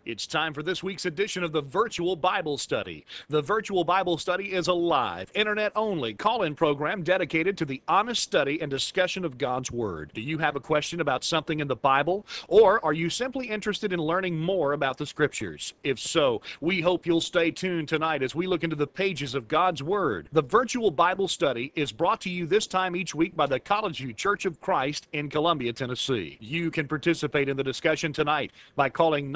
It's time for this week's edition of the Virtual Bible Study. The Virtual Bible Study is a live, internet-only call-in program dedicated to the honest study and discussion of God's Word. Do you have a question about something in the Bible? Or are you simply interested in learning more about the Scriptures? If so, we hope you'll stay tuned tonight as we look into the pages of God's Word. The Virtual Bible Study is brought to you this time each week by the College View Church of Christ in Columbia, Tennessee. You can participate in the discussion tonight by calling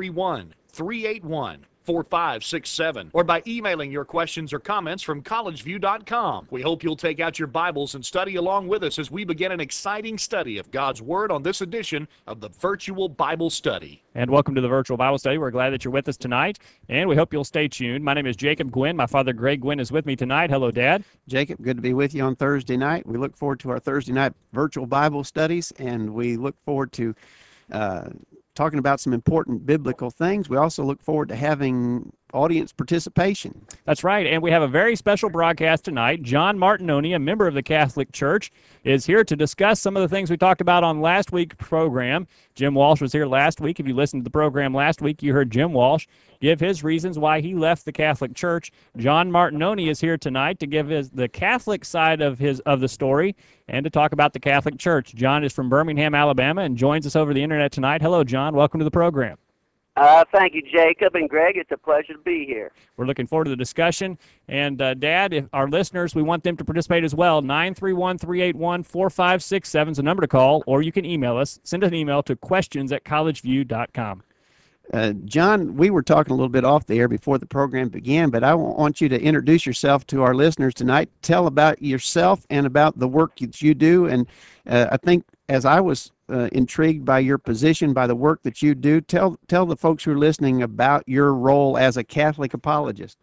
931-381-4567 or by emailing your questions or comments from collegeview.com. We hope you'll take out your Bibles and study along with us as we begin an exciting study of God's Word on this edition of the Virtual Bible Study. And welcome to the Virtual Bible Study. We're glad that you're with us tonight, and we hope you'll stay tuned. My name is Jacob Gwynn. My father, Greg Gwynn, is with me tonight. Hello, Dad. Jacob, good to be with you on Thursday night. We look forward to our Thursday night virtual Bible studies, and we look forward to talking about some important biblical things. We also look forward to having audience participation. That's right, and we have a very special broadcast tonight. John Martinoni, a member of the Catholic Church, is here to discuss some of the things we talked about on last week's program. Jim Walsh was here last week. If you listened to the program last week, you heard Jim Walsh give his reasons why he left the Catholic Church. John Martinoni is here tonight to give the Catholic side of the story and to talk about the Catholic Church. John is from Birmingham, Alabama, and joins us over the internet tonight. Hello, John. Welcome to the program. Thank you, Jacob and Greg. It's a pleasure to be here. We're looking forward to the discussion. And, Dad, if our listeners, we want them to participate as well. 931-381-4567 is the number to call, or you can email us. Send an email to questions@collegeview.com. John, we were talking a little bit off the air before the program began, but I want you to introduce yourself to our listeners tonight. Tell about yourself and about the work that you do. And I think as I was intrigued by your position, by the work that you do, tell the folks who are listening about your role as a Catholic apologist.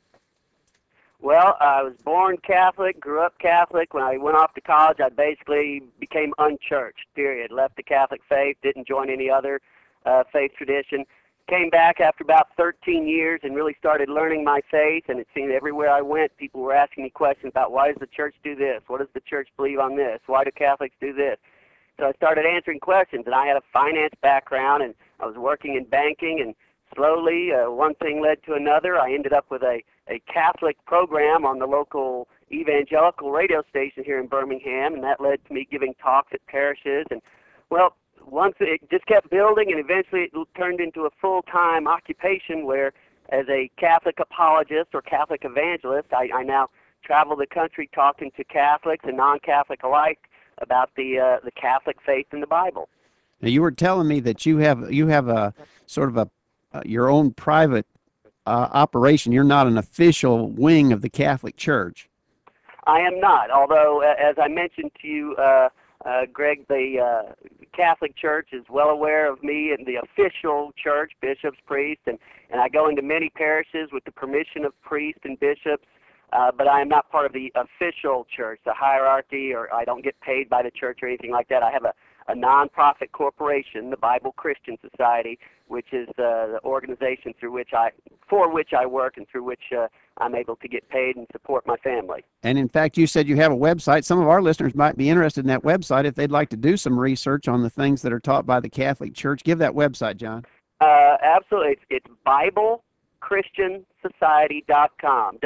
Well, I was born Catholic, grew up Catholic. When I went off to college, I basically became unchurched, period. Left the Catholic faith, didn't join any other faith tradition. Came back after about 13 years and really started learning my faith, and it seemed everywhere I went, people were asking me questions about why does the church do this? What does the church believe on this? Why do Catholics do this? So I started answering questions, and I had a finance background, and I was working in banking, and slowly one thing led to another. I ended up with a Catholic program on the local evangelical radio station here in Birmingham, and that led to me giving talks at parishes. And, well, once it just kept building, and eventually it turned into a full-time occupation where, as a Catholic apologist or Catholic evangelist, I now travel the country talking to Catholics and non-Catholic alike about the Catholic faith in the Bible. Now, you were telling me that you have a sort of your own private operation. You're not an official wing of the Catholic Church. I am not, although, as I mentioned to you, Greg, the Catholic Church is well aware of me and the official church, bishops, priests, and I go into many parishes with the permission of priests and bishops, but I am not part of the official church, the hierarchy, or I don't get paid by the church or anything like that. I have a non-profit corporation, the Bible Christian Society, which is the organization for which I work and through which I'm able to get paid and support my family. And in fact, you said you have a website. Some of our listeners might be interested in that website if they'd like to do some research on the things that are taught by the Catholic Church. Give that website, John. Absolutely. It's BibleChristianSociety.com,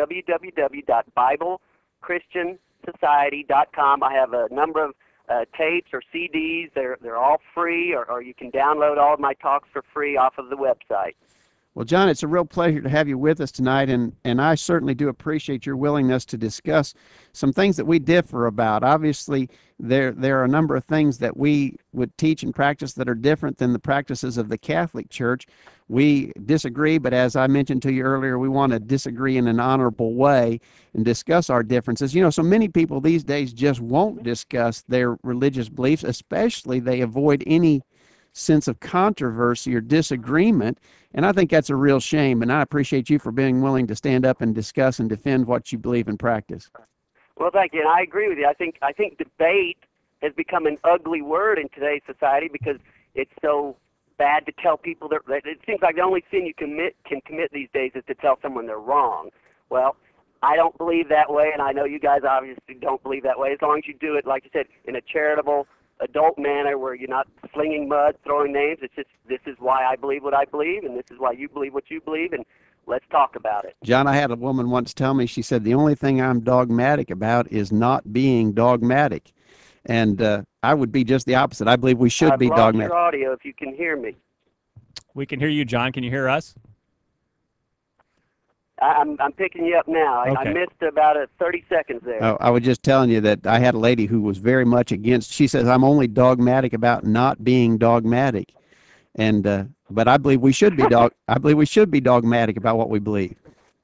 www.BibleChristianSociety.com. I have a number of tapes or CDs. They're all free, or you can download all of my talks for free off of the website. Well, John, it's a real pleasure to have you with us tonight, and I certainly do appreciate your willingness to discuss some things that we differ about. Obviously, there are a number of things that we would teach and practice that are different than the practices of the Catholic Church. We disagree, but as I mentioned to you earlier, we want to disagree in an honorable way and discuss our differences. You know, so many people these days just won't discuss their religious beliefs, especially they avoid any sense of controversy or disagreement, and I think that's a real shame, and I appreciate you for being willing to stand up and discuss and defend what you believe and practice. Well, thank you, and I agree with you. I think debate has become an ugly word in today's society because it's so bad to tell people that it seems like the only sin you can commit these days is to tell someone they're wrong. Well, I don't believe that way, and I know you guys obviously don't believe that way. As long as you do it, like you said, in a charitable, adult manner where you're not slinging mud, throwing names. It's just, this is why I believe what I believe, and this is why you believe what you believe, and let's talk about it. John, I had a woman once tell me, she said, the only thing I'm dogmatic about is not being dogmatic. And I would be just the opposite. I believe we should be I've lost dogmatic. your audio if you can hear me. We can hear you, John. Can you hear us? I'm picking you up now. I Okay. missed about 30 seconds there. I was just telling you that I had a lady who was very much against. She says, I'm only dogmatic about not being dogmatic. And but I believe we should be I believe we should be dogmatic about what we believe.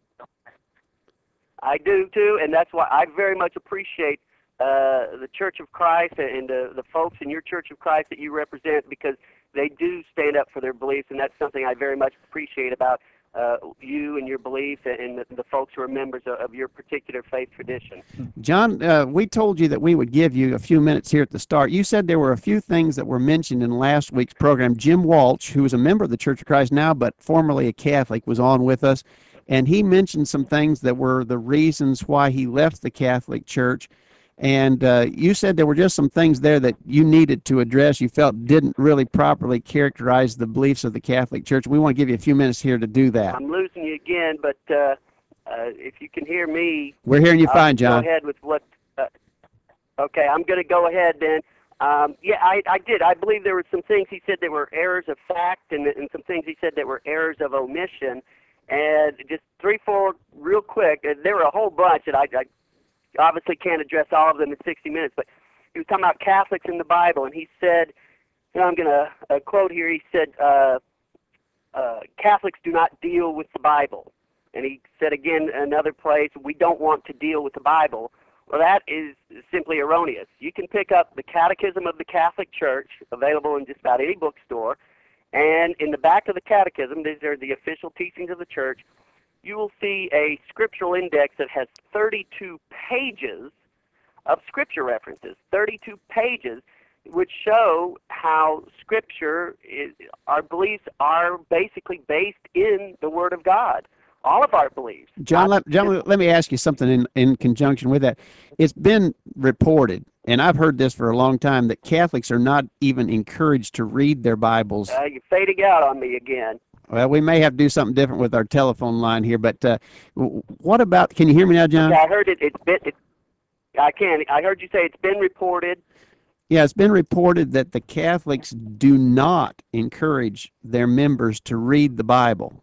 I do too, and that's why I very much appreciate the Church of Christ and the folks in your Church of Christ that you represent, because they do stand up for their beliefs, and that's something I very much appreciate about you and your beliefs and the folks who are members of your particular faith tradition. John, we told you that we would give you a few minutes here at the start. You said there were a few things that were mentioned in last week's program. Jim Walsh, who is a member of the Church of Christ now, but formerly a Catholic, was on with us, and he mentioned some things that were the reasons why he left the Catholic Church. And you said there were just some things there that you needed to address, you felt didn't really properly characterize the beliefs of the Catholic Church. We want to give you a few minutes here to do that. I'm losing you again, but if you can hear me, We're hearing you fine, John. Go ahead with what. Okay, I'm going to go ahead then. Yeah, I did. I believe there were some things he said that were errors of fact, and some things he said that were errors of omission. And just 3, 4 real quick. There were a whole bunch that I obviously can't address all of them in 60 minutes, but he was talking about Catholics in the Bible, and he said, and I'm going to quote here, he said, Catholics do not deal with the Bible. And he said again in another place, we don't want to deal with the Bible. Well, that is simply erroneous. You can pick up the Catechism of the Catholic Church, available in just about any bookstore, and in the back of the Catechism, these are the official teachings of the Church, you will see a scriptural index that has 32 pages of scripture references, 32 pages, which show how Scripture our beliefs are basically based in the Word of God. All of our beliefs. John, let me ask you something in conjunction with that. It's been reported, and I've heard this for a long time, that Catholics are not even encouraged to read their Bibles. You're fading out on me again. Well, we may have to do something different with our telephone line here, but what about, can you hear me now, John? Okay, I heard I can. I heard you say it's been reported. Yeah, it's been reported that the Catholics do not encourage their members to read the Bible.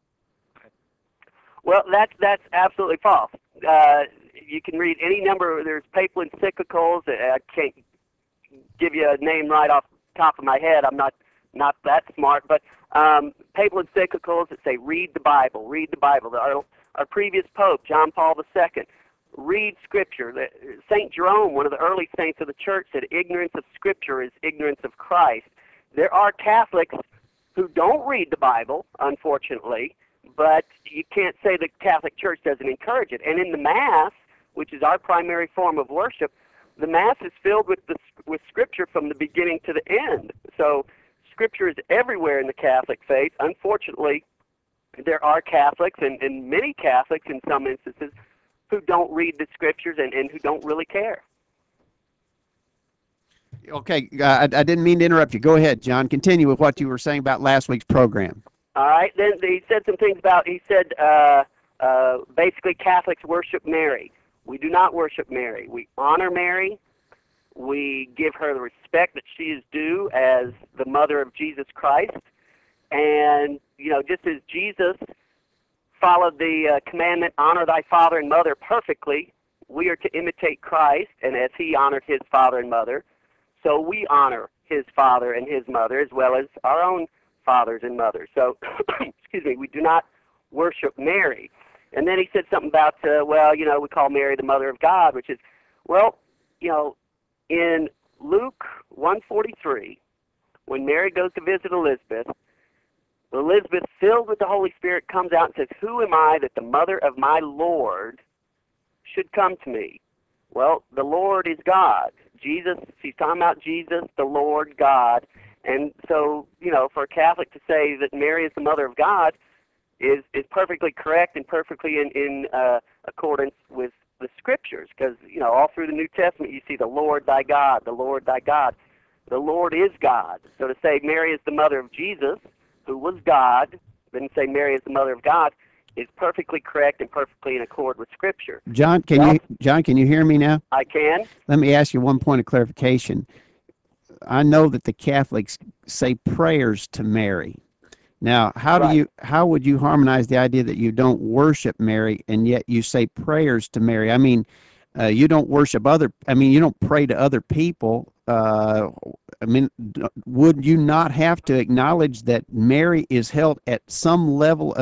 Well, that's absolutely false. You can read any number. There's papal encyclicals. I can't give you a name right off the top of my head. I'm not that smart, but papal encyclicals that say read the Bible, read the Bible. Our previous Pope, John Paul II, read Scripture. St. Jerome, one of the early saints of the Church, said ignorance of Scripture is ignorance of Christ. There are Catholics who don't read the Bible, unfortunately, but you can't say the Catholic Church doesn't encourage it. And in the Mass, which is our primary form of worship, the Mass is filled with Scripture from the beginning to the end. So Scripture is everywhere in the Catholic faith. Unfortunately, there are Catholics, and many Catholics in some instances, who don't read the Scriptures and who don't really care. Okay, I didn't mean to interrupt you. Go ahead, John. Continue with what you were saying about last week's program. All right. Then he said some things about, he said basically Catholics worship Mary. We do not worship Mary. We honor Mary. We give her the respect that she is due as the mother of Jesus Christ. And, just as Jesus followed the commandment, honor thy father and mother perfectly, we are to imitate Christ, and as he honored his father and mother, so we honor his father and his mother as well as our own fathers and mothers. So, excuse me, we do not worship Mary. And then he said something about, we call Mary the mother of God, which is, in Luke 1:43, when Mary goes to visit Elizabeth, filled with the Holy Spirit, comes out and says, who am I that the mother of my Lord should come to me? Well, the Lord is God. Jesus, she's talking about Jesus, the Lord God. And so, for a Catholic to say that Mary is the mother of God is perfectly correct and perfectly in accordance with the Scriptures, because, all through the New Testament you see the Lord thy God, the Lord thy God. The Lord is God. So to say Mary is the mother of Jesus, who was God, then say Mary is the mother of God, is perfectly correct and perfectly in accord with Scripture. John, Well, can you hear me now? I can. Let me ask you one point of clarification. I know that the Catholics say prayers to Mary. Now, Right. how would you harmonize the idea that you don't worship Mary and yet you say prayers to Mary? I mean, you don't worship you don't pray to other people. Would you not have to acknowledge that Mary is held at some level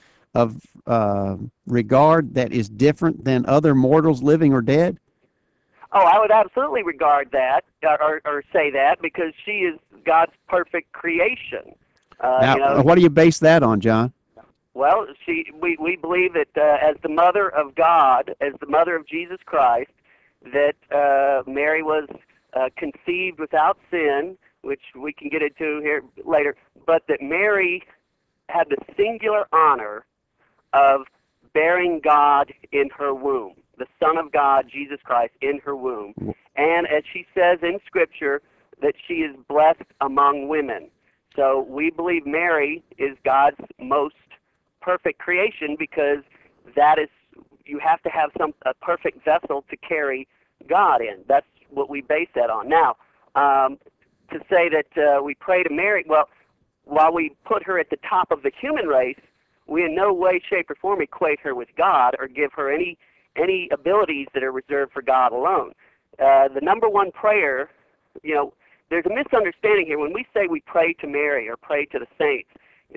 of regard that is different than other mortals, living or dead? Oh, I would absolutely regard that or say that because she is God's perfect creation. Now, what do you base that on, John? Well, we believe that as the mother of God, as the mother of Jesus Christ, that Mary was conceived without sin, which we can get into here later, but that Mary had the singular honor of bearing God in her womb, the Son of God, Jesus Christ, in her womb. And as she says in Scripture, that she is blessed among women. So we believe Mary is God's most perfect creation because that is, you have to have a perfect vessel to carry God in. That's what we base that on. Now, to say that we pray to Mary, well, while we put her at the top of the human race, we in no way, shape, or form equate her with God or give her any abilities that are reserved for God alone. The number one prayer, there's a misunderstanding here. When we say we pray to Mary or pray to the saints,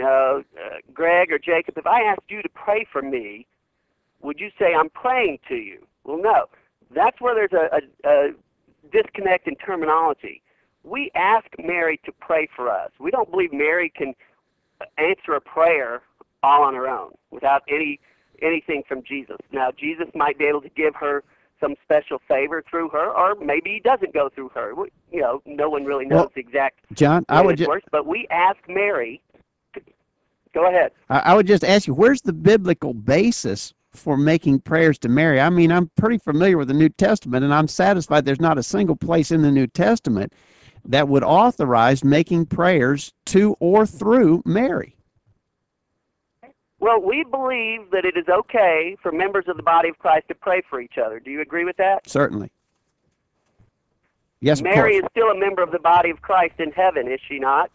Greg or Jacob, if I asked you to pray for me, would you say I'm praying to you? Well, no. That's where there's a disconnect in terminology. We ask Mary to pray for us. We don't believe Mary can answer a prayer all on her own without anything from Jesus. Now, Jesus might be able to give her some special favor through her, or maybe he doesn't go through her. No one really knows the exact John, way it works, but we ask Mary to, go ahead. I would just ask you, where's the biblical basis for making prayers to Mary? I mean, I'm pretty familiar with the New Testament, and I'm satisfied there's not a single place in the New Testament that would authorize making prayers to or through Mary. Well, we believe that it is okay for members of the body of Christ to pray for each other. Do you agree with that? Certainly. Yes, Mary of is still a member of the body of Christ in heaven, is she not?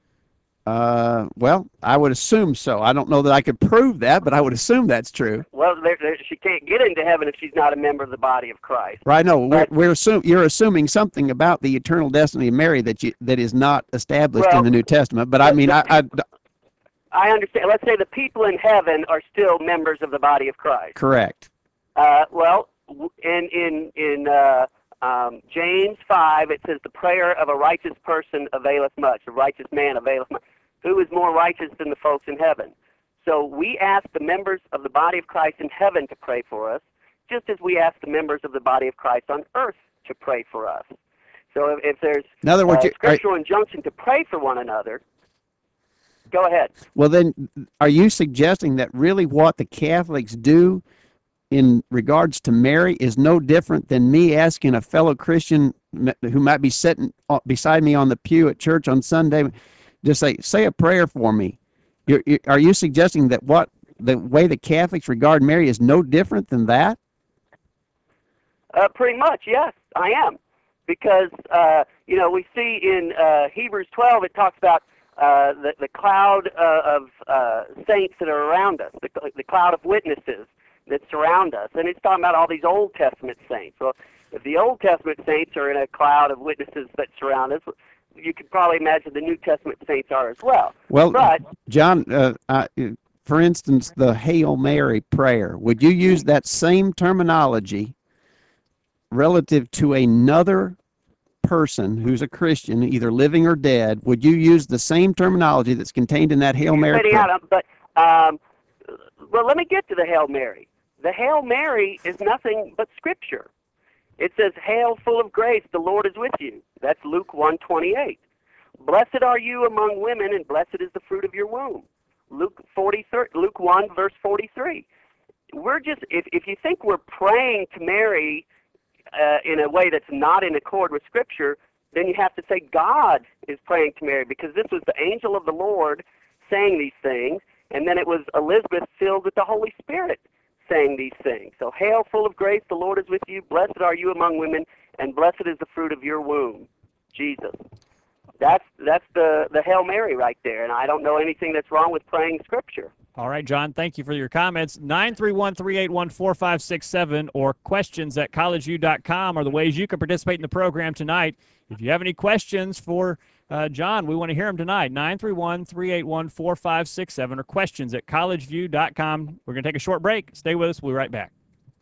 Well, I would assume so. I don't know that I could prove that, but I would assume that's true. Well, she can't get into heaven if she's not a member of the body of Christ. Right? No, But- you're assuming something about the eternal destiny of Mary that is not established in the New Testament. But I mean, I understand. Let's say the people in heaven are still members of the body of Christ. Correct. Well, in James 5, it says, the prayer of a righteous person availeth much, a righteous man availeth much. Who is more righteous than the folks in heaven? So we ask the members of the body of Christ in heaven to pray for us, just as we ask the members of the body of Christ on earth to pray for us. So if there's in other words, scriptural injunction to pray for one another, go ahead. Well, then, are you suggesting that really what the Catholics do in regards to Mary is no different than me asking a fellow Christian who might be sitting beside me on the pew at church on Sunday, just say a prayer for me? Are you suggesting that the way the Catholics regard Mary is no different than that? Pretty much, yes, I am. Because, we see in Hebrews 12, it talks about the cloud of saints that are around us, the cloud of witnesses that surround us. And it's talking about all these Old Testament saints. Well, if the Old Testament saints are in a cloud of witnesses that surround us, you could probably imagine the New Testament saints are as well. Well, but, John, for instance, the Hail Mary prayer, would you use that same terminology relative to another person who's a Christian, either living or dead? Would you use the same terminology that's contained in that Hail Mary prayer? Well, let me get to the Hail Mary. The Hail Mary is nothing but Scripture. It says, "Hail, full of grace, the Lord is with you." That's Luke 1:28. "Blessed are you among women, and blessed is the fruit of your womb." Luke 1, verse 43. We're just, if you think we're praying to Mary in a way that's not in accord with Scripture, then you have to say God is praying to Mary, because this was the angel of the Lord saying these things, and then it was Elizabeth filled with the Holy Spirit saying these things. So, hail, full of grace, the Lord is with you. Blessed are you among women, and blessed is the fruit of your womb, Jesus. That's the Hail Mary right there, and I don't know anything that's wrong with praying Scripture. All right, John, thank you for your comments. 931-381-4567 or questions@collegeview.com are the ways you can participate in the program tonight. If you have any questions for John, we want to hear them tonight. 931-381-4567 or questions@collegeview.com. We're going to take a short break. Stay with us. We'll be right back.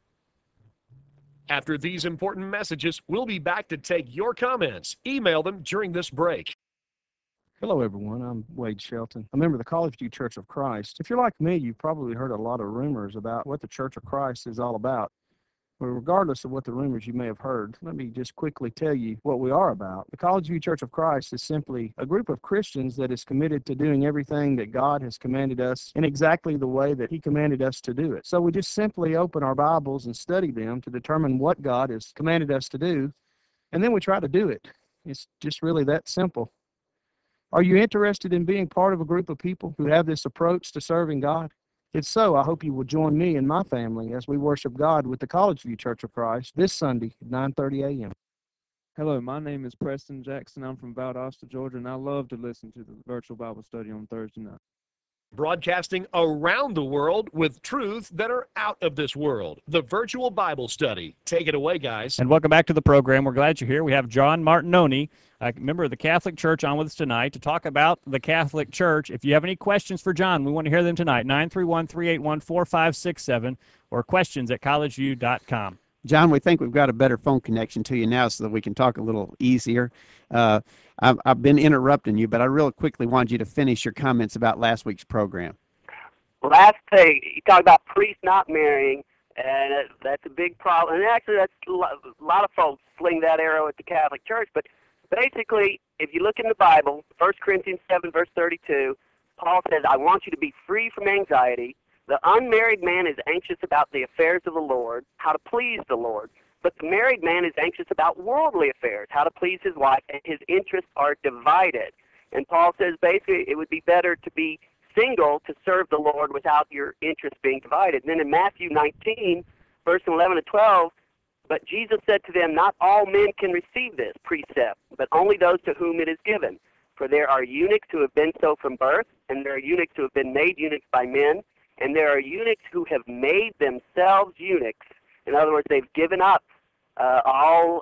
After these important messages, we'll be back to take your comments. Email them during this break. Hello, everyone. I'm Wade Shelton, a member of the College View Church of Christ. If you're like me, you've probably heard a lot of rumors about what the Church of Christ is all about. But regardless of what the rumors you may have heard, let me just quickly tell you what we are about. The College View Church of Christ is simply a group of Christians that is committed to doing everything that God has commanded us in exactly the way that He commanded us to do it. So we just simply open our Bibles and study them to determine what God has commanded us to do, and then we try to do it. It's just really that simple. Are you interested in being part of a group of people who have this approach to serving God? If so, I hope you will join me and my family as we worship God with the College View Church of Christ this Sunday at 9:30 a.m. Hello, my name is Preston Jackson. I'm from Valdosta, Georgia, and I love to listen to the virtual Bible study on Thursday night. Broadcasting around the world with truths that are out of this world. The Virtual Bible Study. Take it away, guys. And welcome back to the program. We're glad you're here. We have John Martinoni, a member of the Catholic Church, on with us tonight to talk about the Catholic Church. If you have any questions for John, we want to hear them tonight. 931-381-4567 or questions@collegeview.com. John, we think we've got a better phone connection to you now so that we can talk a little easier. I've been interrupting you, but I real quickly wanted you to finish your comments about last week's program. Last thing, you talk about priests not marrying, and that's a big problem. And actually, that's a lot of folks sling that arrow at the Catholic Church. But basically, if you look in the Bible, 1 Corinthians 7, verse 32, Paul says, I want you to be free from anxiety. The unmarried man is anxious about the affairs of the Lord, how to please the Lord. But the married man is anxious about worldly affairs, how to please his wife, and his interests are divided. And Paul says basically it would be better to be single to serve the Lord without your interests being divided. And then in Matthew 19, verse 11 to 12, but Jesus said to them, not all men can receive this precept, but only those to whom it is given. For there are eunuchs who have been so from birth, and there are eunuchs who have been made eunuchs by men, and there are eunuchs who have made themselves eunuchs. In other words, they've given up all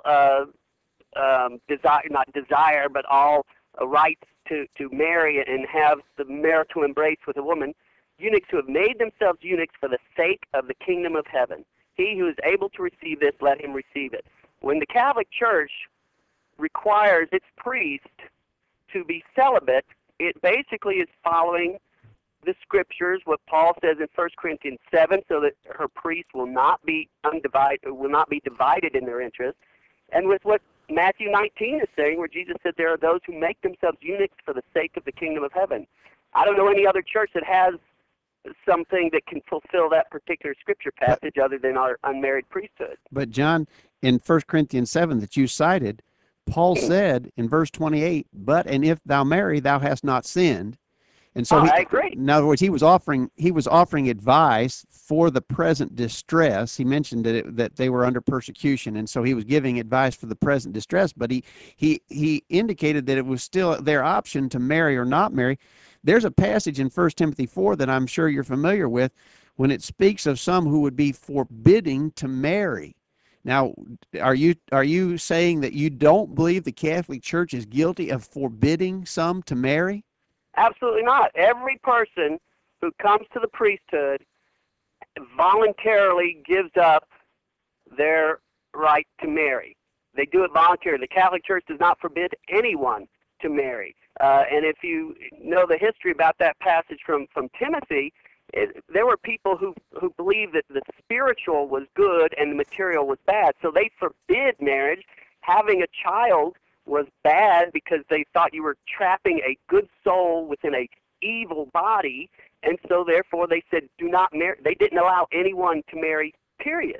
desire, but all rights to marry and have the marital embrace with a woman. Eunuchs who have made themselves eunuchs for the sake of the kingdom of heaven. He who is able to receive this, let him receive it. When the Catholic Church requires its priest to be celibate, it basically is following the Scriptures, what Paul says in 1 Corinthians 7, so that her priests will not be divided in their interest, and with what Matthew 19 is saying, where Jesus said there are those who make themselves eunuchs for the sake of the kingdom of heaven. I don't know any other church that has something that can fulfill that particular Scripture passage other than our unmarried priesthood. But John, in 1 Corinthians 7 that you cited, Paul said in verse 28, but and if thou marry, thou hast not sinned. And so I agree. In other words, he was offering advice for the present distress. He mentioned that they were under persecution, and so he was giving advice for the present distress, but he indicated that it was still their option to marry or not marry. There's a passage in 1 Timothy 4 that I'm sure you're familiar with when it speaks of some who would be forbidding to marry. Now, are you saying that you don't believe the Catholic Church is guilty of forbidding some to marry? Absolutely not. Every person who comes to the priesthood voluntarily gives up their right to marry. They do it voluntarily. The Catholic Church does not forbid anyone to marry. And if you know the history about that passage from Timothy, there were people who believed that the spiritual was good and the material was bad. So they forbid marriage. Having a child was bad because they thought you were trapping a good soul within a evil body, and so therefore they said do not marry. They didn't allow anyone to marry, period.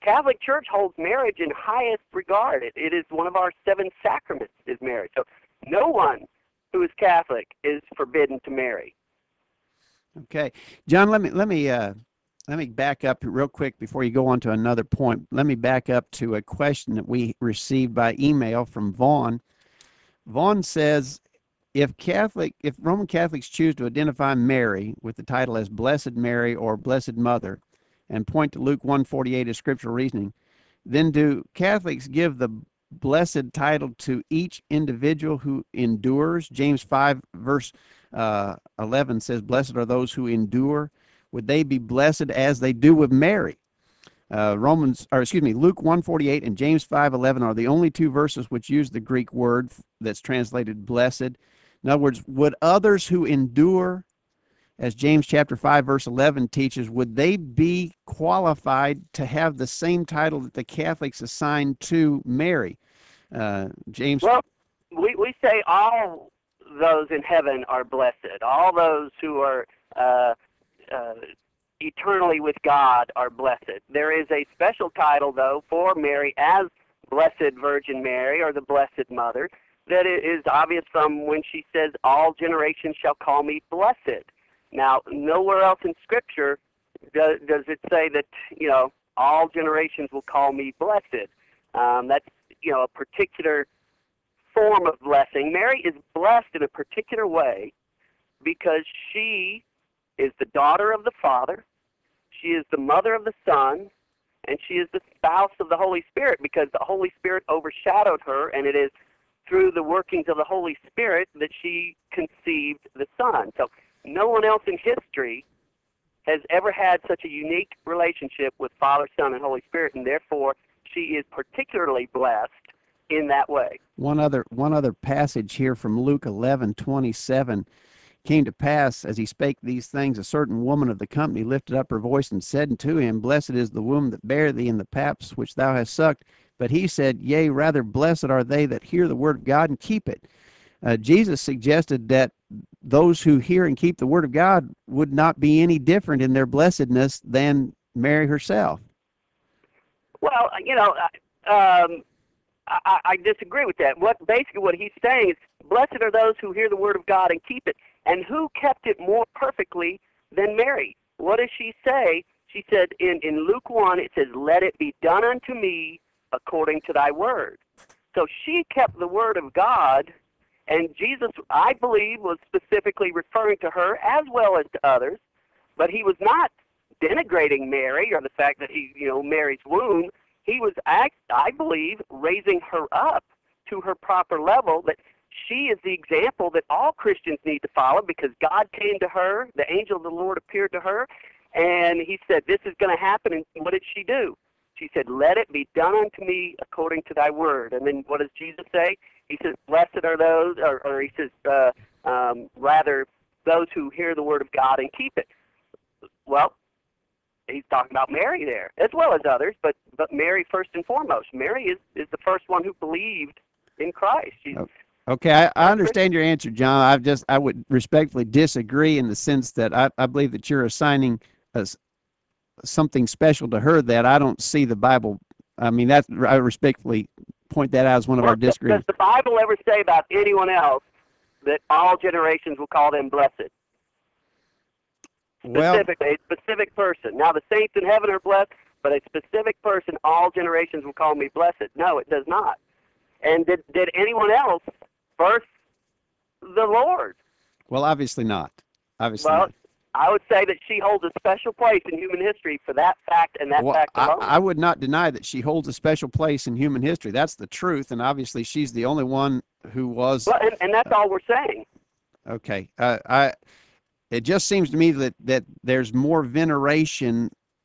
Catholic Church holds marriage in highest regard. It is one of our 7 sacraments is marriage. So no one who is Catholic is forbidden to marry. Okay, John, let me back up real quick before you go on to another point. Let me back up to a question that we received by email from Vaughn. Vaughn says, if Roman Catholics choose to identify Mary with the title as Blessed Mary or Blessed Mother and point to Luke 1:48 as scriptural reasoning, then do Catholics give the blessed title to each individual who endures? James 5 verse 11 says, blessed are those who endure. Would they be blessed as they do with Mary? Luke 1:48 and James 5:11 are the only 2 verses which use the Greek word that's translated blessed. In other words, would others who endure, as James chapter 5 verse 11 teaches, would they be qualified to have the same title that the Catholics assign to Mary? James. Well, we say all those in heaven are blessed. All those who are eternally with God are blessed. There is a special title, though, for Mary as Blessed Virgin Mary, or the Blessed Mother, that is obvious from when she says, all generations shall call me blessed. Now, nowhere else in Scripture does it say that, all generations will call me blessed. That's, a particular form of blessing. Mary is blessed in a particular way because she is the daughter of the Father, she is the mother of the Son, and she is the spouse of the Holy Spirit, because the Holy Spirit overshadowed her, and it is through the workings of the Holy Spirit that she conceived the Son. So no one else in history has ever had such a unique relationship with Father, Son, and Holy Spirit, and therefore she is particularly blessed in that way. One other passage here from Luke 11:27. Came to pass, as he spake these things, a certain woman of the company lifted up her voice and said unto him, blessed is the womb that bare thee, and the paps which thou hast sucked. But he said, yea, rather blessed are they that hear the word of God and keep it. Jesus suggested that those who hear and keep the word of God would not be any different in their blessedness than Mary herself. Well, I disagree with that. Basically what he's saying is, blessed are those who hear the word of God and keep it. And who kept it more perfectly than Mary? What does she say? She said in Luke 1, it says, let it be done unto me according to thy word. So she kept the word of God, and Jesus, I believe, was specifically referring to her as well as to others, but he was not denigrating Mary or the fact that Mary's womb. He was, I believe, raising her up to her proper level, that she is the example that all Christians need to follow, because God came to her, the angel of the Lord appeared to her, and he said, this is going to happen. And what did she do? She said, let it be done unto me according to thy word. And then what does Jesus say? He says, blessed are those, or he says, rather, those who hear the word of God and keep it. Well, he's talking about Mary there, as well as others, but Mary first and foremost. Mary is the first one who believed in Christ. Okay, I understand your answer, John. I would respectfully disagree in the sense that I believe that you're assigning something special to her that I don't see the Bible. I mean, I respectfully point that out as one of our disagreements. Does the Bible ever say about anyone else that all generations will call them blessed? Specifically, a specific person. Now, the saints in heaven are blessed, but a specific person, all generations will call me blessed. No, it does not. And did anyone else birth the Lord? Well, obviously not. Obviously well, not. I would say that she holds a special place in human history for that fact and that fact alone. I would not deny that she holds a special place in human history. That's the truth, and obviously she's the only one who was. Well, and that's all we're saying. Okay. It just seems to me that there's more veneration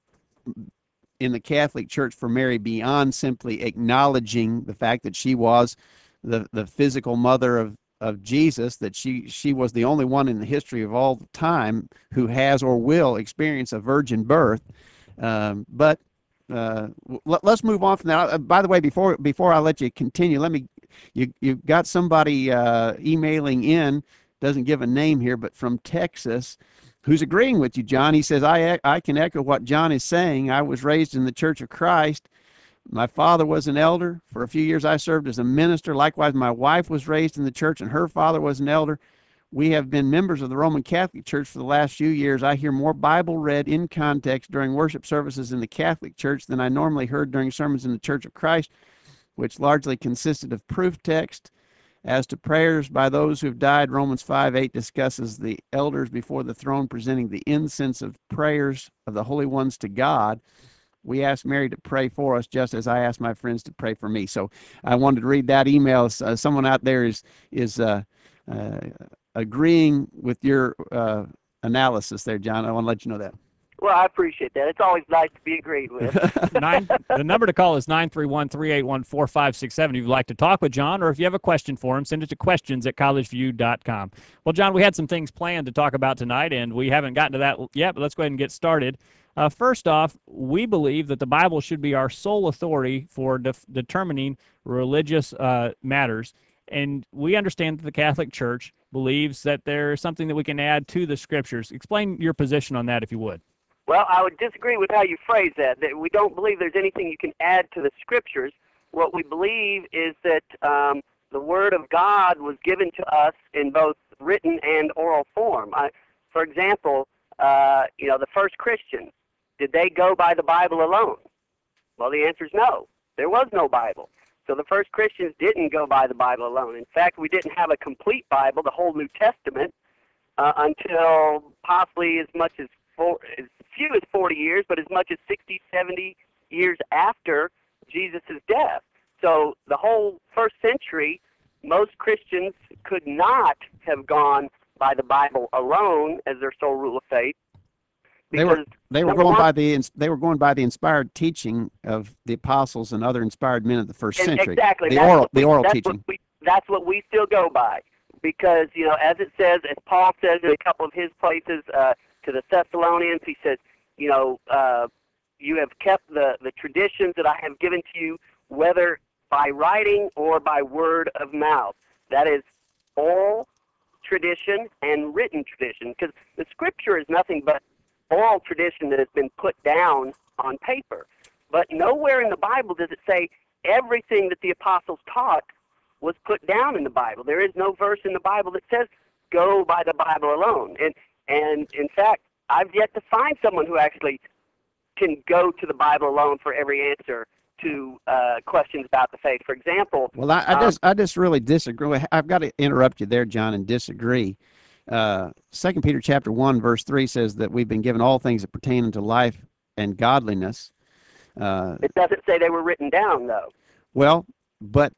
in the Catholic Church for Mary beyond simply acknowledging the fact that she was the physical mother of Jesus, that she was the only one in the history of all time who has or will experience a virgin birth. But let's move on from that. By the way, before I let you continue, you've got somebody emailing in, doesn't give a name here, but from Texas, who's agreeing with you, John. He says, I can echo what John is saying. I was raised in the Church of Christ. My father was an elder. For a few years, I served as a minister. Likewise, my wife was raised in the church, and her father was an elder. We have been members of the Roman Catholic Church for the last few years. I hear more Bible read in context during worship services in the Catholic Church than I normally heard during sermons in the Church of Christ, which largely consisted of proof text. As to prayers by those who have died, Romans 5:8 discusses the elders before the throne presenting the incense of prayers of the holy ones to God. We asked Mary to pray for us, just as I asked my friends to pray for me. So I wanted to read that email. Someone out there is agreeing with your analysis there, John. I want to let you know that. Well, I appreciate that. It's always nice to be agreed with. The number to call is 931-381-4567 if you'd like to talk with John, or if you have a question for him, send it to questions@collegeview.com. Well, John, we had some things planned to talk about tonight, and we haven't gotten to that yet, but let's go ahead and get started. First off, we believe that the Bible should be our sole authority for determining religious matters. And we understand that the Catholic Church believes that there's something that we can add to the Scriptures. Explain your position on that, if you would. Well, I would disagree with how you phrase that we don't believe there's anything you can add to the Scriptures. What we believe is that the Word of God was given to us in both written and oral form. For example, the first Christians, did they go by the Bible alone? Well, the answer is no. There was no Bible. So the first Christians didn't go by the Bible alone. In fact, we didn't have a complete Bible, the whole New Testament, until possibly as few as 40 years, but as much as 60, 70 years after Jesus' death. So the whole first century, most Christians could not have gone by the Bible alone as their sole rule of faith. They were going by the inspired teaching of the apostles and other inspired men of the first century. Exactly. The oral teaching. That's what we still go by, because as it says, as Paul says in a couple of his places to the Thessalonians, he says, you have kept the traditions that I have given to you, whether by writing or by word of mouth. That is oral tradition and written tradition, because the Scripture is nothing but oral tradition that has been put down on paper. But nowhere in the Bible does it say everything that the apostles taught was put down in the Bible. There is no verse in the Bible that says go by the Bible alone. And in fact, I've yet to find someone who actually can go to the Bible alone for every answer to questions about the faith. For example, well, I just really disagree. I've got to interrupt you there, John, and disagree. 2 Peter chapter 1 verse 3 says that we've been given all things that pertain unto life and godliness. It doesn't say they were written down, though. Well, but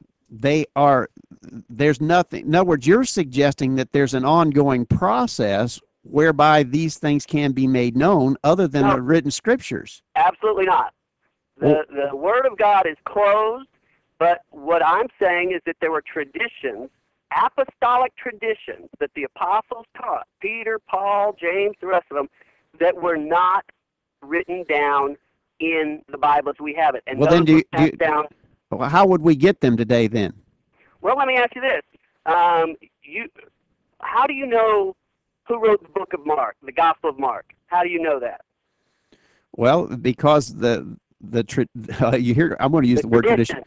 there's nothing. In other words, you're suggesting that there's an ongoing process whereby these things can be made known other than the written Scriptures. Absolutely not. The Word of God is closed, but what I'm saying is that there were traditions, apostolic traditions that the apostles taught, Peter, Paul, James, the rest of them, that were not written down in the Bible as we have it. And well, then how would we get them today then? Well, let me ask you this. How do you know who wrote the book of Mark, the Gospel of Mark? How do you know that? Well, because you hear, I'm going to use the word tradition.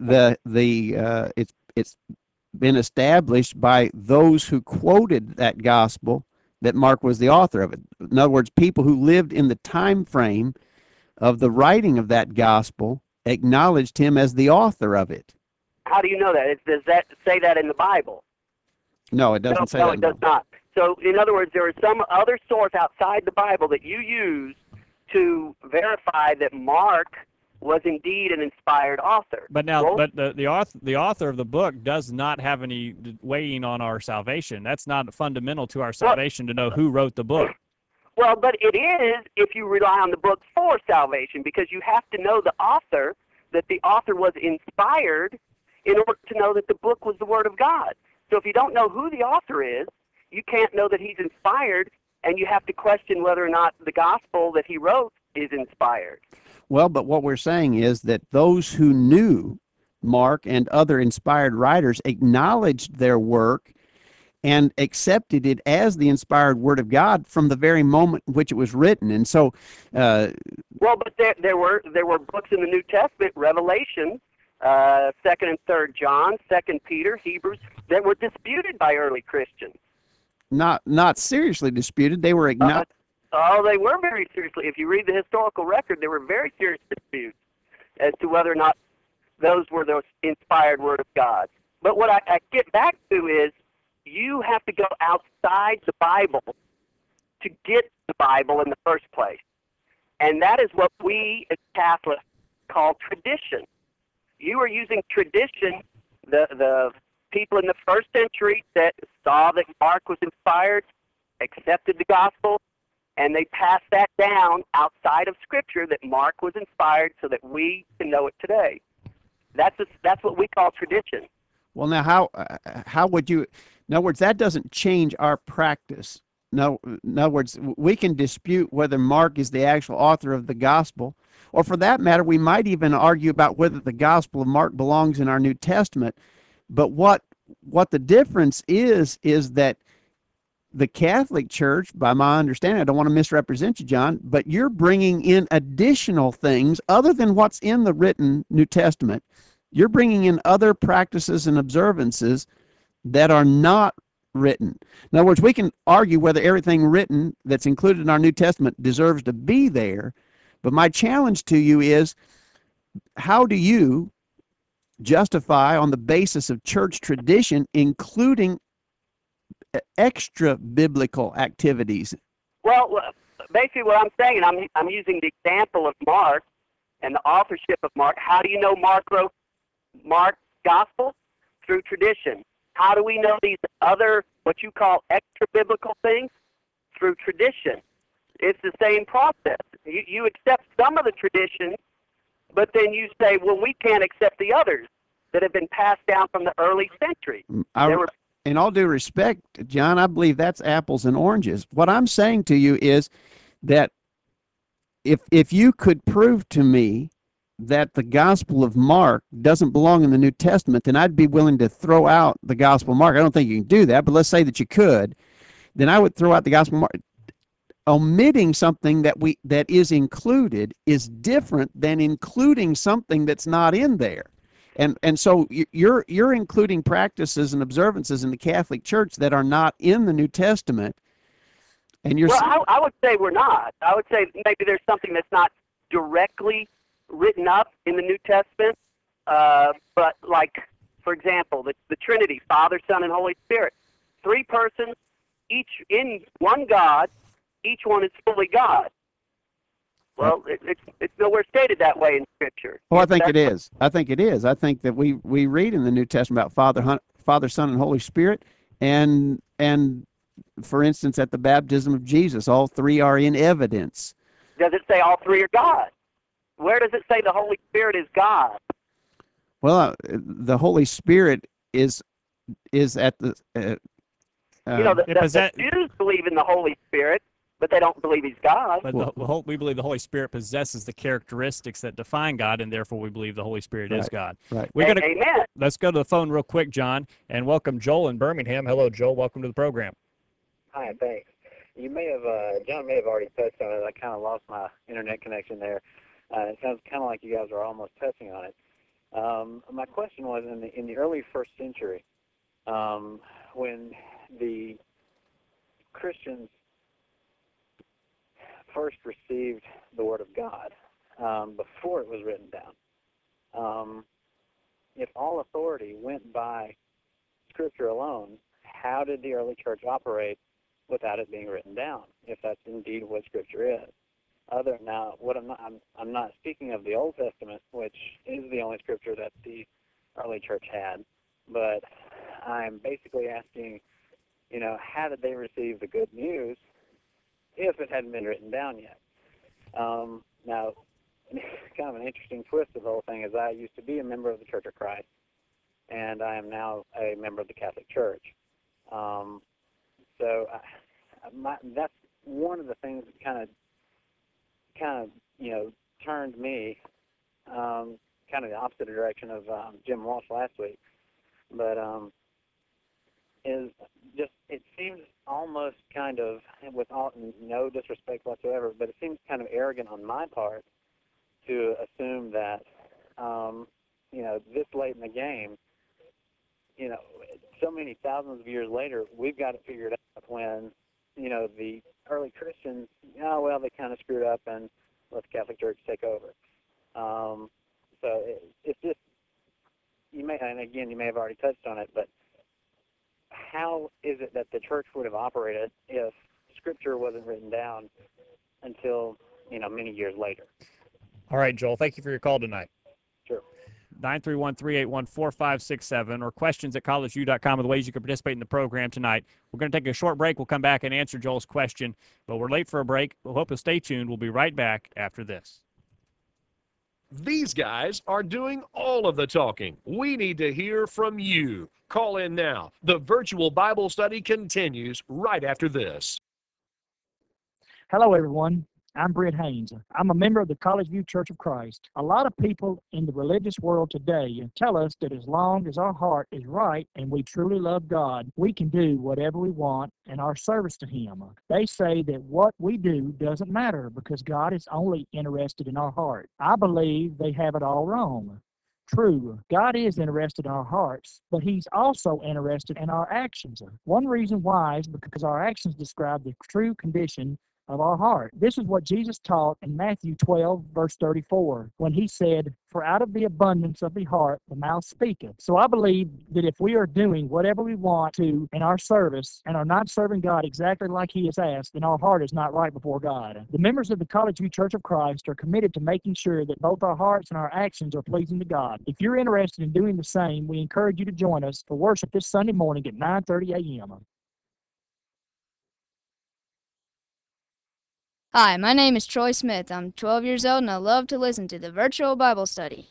It's been established by those who quoted that gospel that Mark was the author of it. In other words, people who lived in the time frame of the writing of that gospel acknowledged him as the author of it. How do you know that? Does that say that in the Bible? No, it doesn't say that. No, it does not. So, in other words, there is some other source outside the Bible that you use to verify that Mark was indeed an inspired author. But now, the author of the book does not have any weighing on our salvation. That's not fundamental to our salvation to know who wrote the book. Well, but it is if you rely on the book for salvation, because you have to know the author, that the author was inspired in order to know that the book was the Word of God. So if you don't know who the author is, you can't know that he's inspired, and you have to question whether or not the gospel that he wrote is inspired. Well, but what we're saying is that those who knew Mark and other inspired writers acknowledged their work and accepted it as the inspired Word of God from the very moment in which it was written. And so, Well, but there were books in the New Testament, Revelation, Second and Third John, Second Peter, Hebrews, that were disputed by early Christians. not seriously disputed. They were acknowledged. Oh, they were very seriously. If you read the historical record, there were very serious disputes as to whether or not those were the inspired Word of God. But what I get back to is you have to go outside the Bible to get the Bible in the first place. And that is what we as Catholics call tradition. You are using tradition, the people in the first century that saw that Mark was inspired, accepted the gospel, and they passed that down outside of Scripture that Mark was inspired so that we can know it today. That's what we call tradition. Well, now how would you? In other words, that doesn't change our practice. No, in other words, we can dispute whether Mark is the actual author of the gospel, or for that matter, we might even argue about whether the Gospel of Mark belongs in our New Testament. But what the difference is that the Catholic Church, by my understanding, I don't want to misrepresent you, John, but you're bringing in additional things other than what's in the written New Testament. You're bringing in other practices and observances that are not written. In other words, we can argue whether everything written that's included in our New Testament deserves to be there, but my challenge to you is, how do you justify on the basis of church tradition including extra biblical activities? Well, basically what I'm saying, and I'm using the example of Mark and the authorship of Mark. How do you know Mark wrote Mark's gospel? Through tradition. How do we know these other, what you call extra biblical things? Through tradition. It's the same process. You accept some of the traditions, but then you say, well, we can't accept the others that have been passed down from the early century. In all due respect, John, I believe that's apples and oranges. What I'm saying to you is that if you could prove to me that the Gospel of Mark doesn't belong in the New Testament, then I'd be willing to throw out the Gospel of Mark. I don't think you can do that, but let's say that you could. Then I would throw out the Gospel of Mark. Omitting something that is included is different than including something that's not in there. And so you're including practices and observances in the Catholic Church that are not in the New Testament. And you're I would say we're not. I would say maybe there's something that's not directly written up in the New Testament, but like, for example, the Trinity, Father, Son, and Holy Spirit, three persons, each in one God, each one is fully God. Well, it's nowhere stated that way in Scripture. Oh, I think it is. I think it is. I think that we read in the New Testament about Father, Son, and Holy Spirit, and for instance, at the baptism of Jesus, all three are in evidence. Does it say all three are God? Where does it say the Holy Spirit is God? Well, the Holy Spirit is at the. The Jews believe in the Holy Spirit, but they don't believe he's God. But we believe the Holy Spirit possesses the characteristics that define God, and therefore we believe the Holy Spirit is God. Right. Amen. Let's go to the phone real quick, John, and welcome Joel in Birmingham. Hello, Joel. Welcome to the program. Hi, thanks. You may have, John may have already touched on it. I kind of lost my internet connection there. It sounds kind of like you guys are almost touching on it. My question was, in the early first century, when the Christians first received the Word of God, before it was written down, if all authority went by Scripture alone, how did the early church operate without it being written down, if that's indeed what Scripture is? I'm not speaking of the Old Testament, which is the only Scripture that the early church had, but I'm basically asking, how did they receive the good news if it hadn't been written down yet? Now, kind of an interesting twist of the whole thing is I used to be a member of the Church of Christ, and I am now a member of the Catholic Church. That's one of the things that kind of turned me kind of the opposite direction of Jim Walsh last week. But is just, it seems almost kind of, with no disrespect whatsoever, but it seems kind of arrogant on my part to assume that, this late in the game, so many thousands of years later, we've got it figured out when, the early Christians, they kind of screwed up and let the Catholic Church take over. So it's just, and again, you may have already touched on it, but how is it that the church would have operated if Scripture wasn't written down until, many years later? All right, Joel, thank you for your call tonight. Sure. 931-381-4567 or questions at collegeview.com are the ways you can participate in the program tonight. We're going to take a short break. We'll come back and answer Joel's question, but we're late for a break. We'll hope you'll stay tuned. We'll be right back after this. These guys are doing all of the talking. We need to hear from you. Call in now. The virtual Bible study continues right after this. Hello, everyone. I'm Britt Haynes. I'm a member of the College View Church of Christ. A lot of people in the religious world today tell us that as long as our heart is right and we truly love God, we can do whatever we want in our service to Him. They say that what we do doesn't matter because God is only interested in our heart. I believe they have it all wrong. True, God is interested in our hearts, but He's also interested in our actions. One reason why is because our actions describe the true condition of our heart. This is what Jesus taught in Matthew 12, verse 34, when He said, "For out of the abundance of the heart the mouth speaketh." So I believe that if we are doing whatever we want to in our service and are not serving God exactly like He has asked, then our heart is not right before God. The members of the College View Church of Christ are committed to making sure that both our hearts and our actions are pleasing to God. If you're interested in doing the same, we encourage you to join us for worship this Sunday morning at 9:30 a.m. Hi, my name is Troy Smith. I'm 12 years old and I love to listen to the virtual Bible study.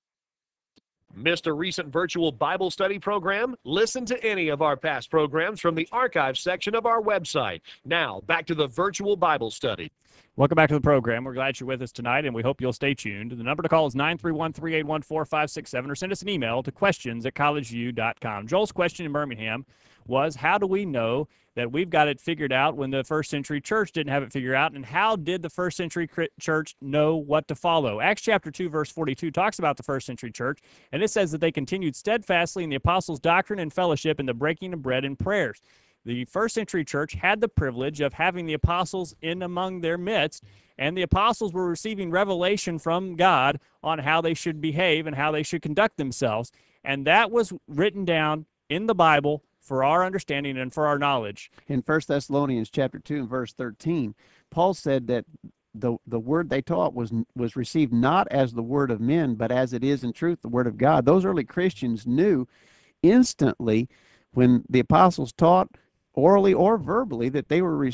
Missed a recent virtual Bible study program? Listen to any of our past programs from the archives section of our website. Now, back to the virtual Bible study. Welcome back to the program. We're glad you're with us tonight, and we hope you'll stay tuned. The number to call is 931-381-4567, or send us an email to questions@collegeview.com. Joel's question in Birmingham was, how do we know that we've got it figured out when the first century church didn't have it figured out, and how did the first century church know what to follow? Acts chapter 2, verse 42 talks about the first century church, and it says that they continued steadfastly in the apostles' doctrine and fellowship and the breaking of bread and prayers. The first century church had the privilege of having the apostles in among their midst, and the apostles were receiving revelation from God on how they should behave and how they should conduct themselves, and that was written down in the Bible for our understanding and for our knowledge. In 1 Thessalonians chapter 2 and verse 13, Paul said that the word they taught was received not as the word of men, but as it is in truth the word of God. Those early Christians knew instantly when the apostles taught orally or verbally that they were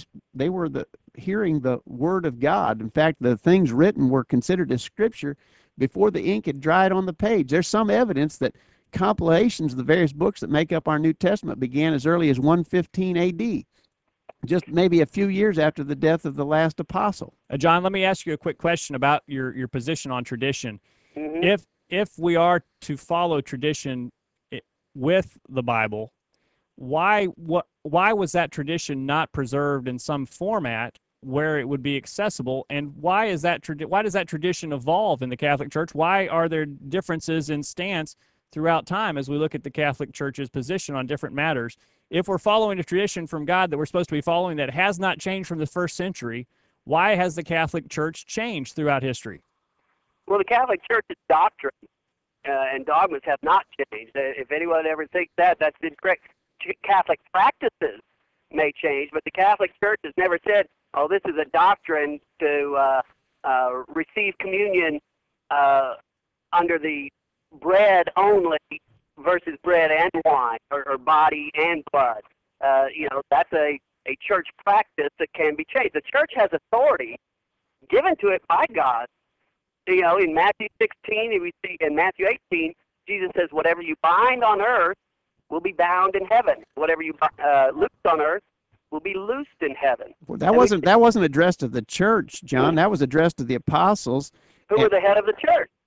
hearing the word of God. In fact, the things written were considered as scripture before the ink had dried on the page. There's some evidence that compilations of the various books that make up our New Testament began as early as 115 AD, just maybe a few years after the death of the last apostle. John, let me ask you a quick question about your position on tradition. Mm-hmm. If we are to follow tradition with the Bible, why was that tradition not preserved in some format where it would be accessible, and why does that tradition evolve in the Catholic Church? Why are there differences in stance throughout time as we look at the Catholic Church's position on different matters? If we're following a tradition from God that we're supposed to be following that has not changed from the first century, why has the Catholic Church changed throughout history? Well, the Catholic Church's doctrine and dogmas have not changed. If anyone ever thinks that, that's incorrect. Catholic practices may change, but the Catholic Church has never said, oh, this is a doctrine to receive communion under the bread only versus bread and wine, or body and blood. That's a church practice that can be changed. The church has authority given to it by God. In Matthew 16, and we see in Matthew 18, Jesus says, whatever you bind on earth will be bound in heaven. Whatever you loose on earth will be loosed in heaven. Well, that wasn't addressed to the church, John. That was addressed to the apostles. Who were the head of the church?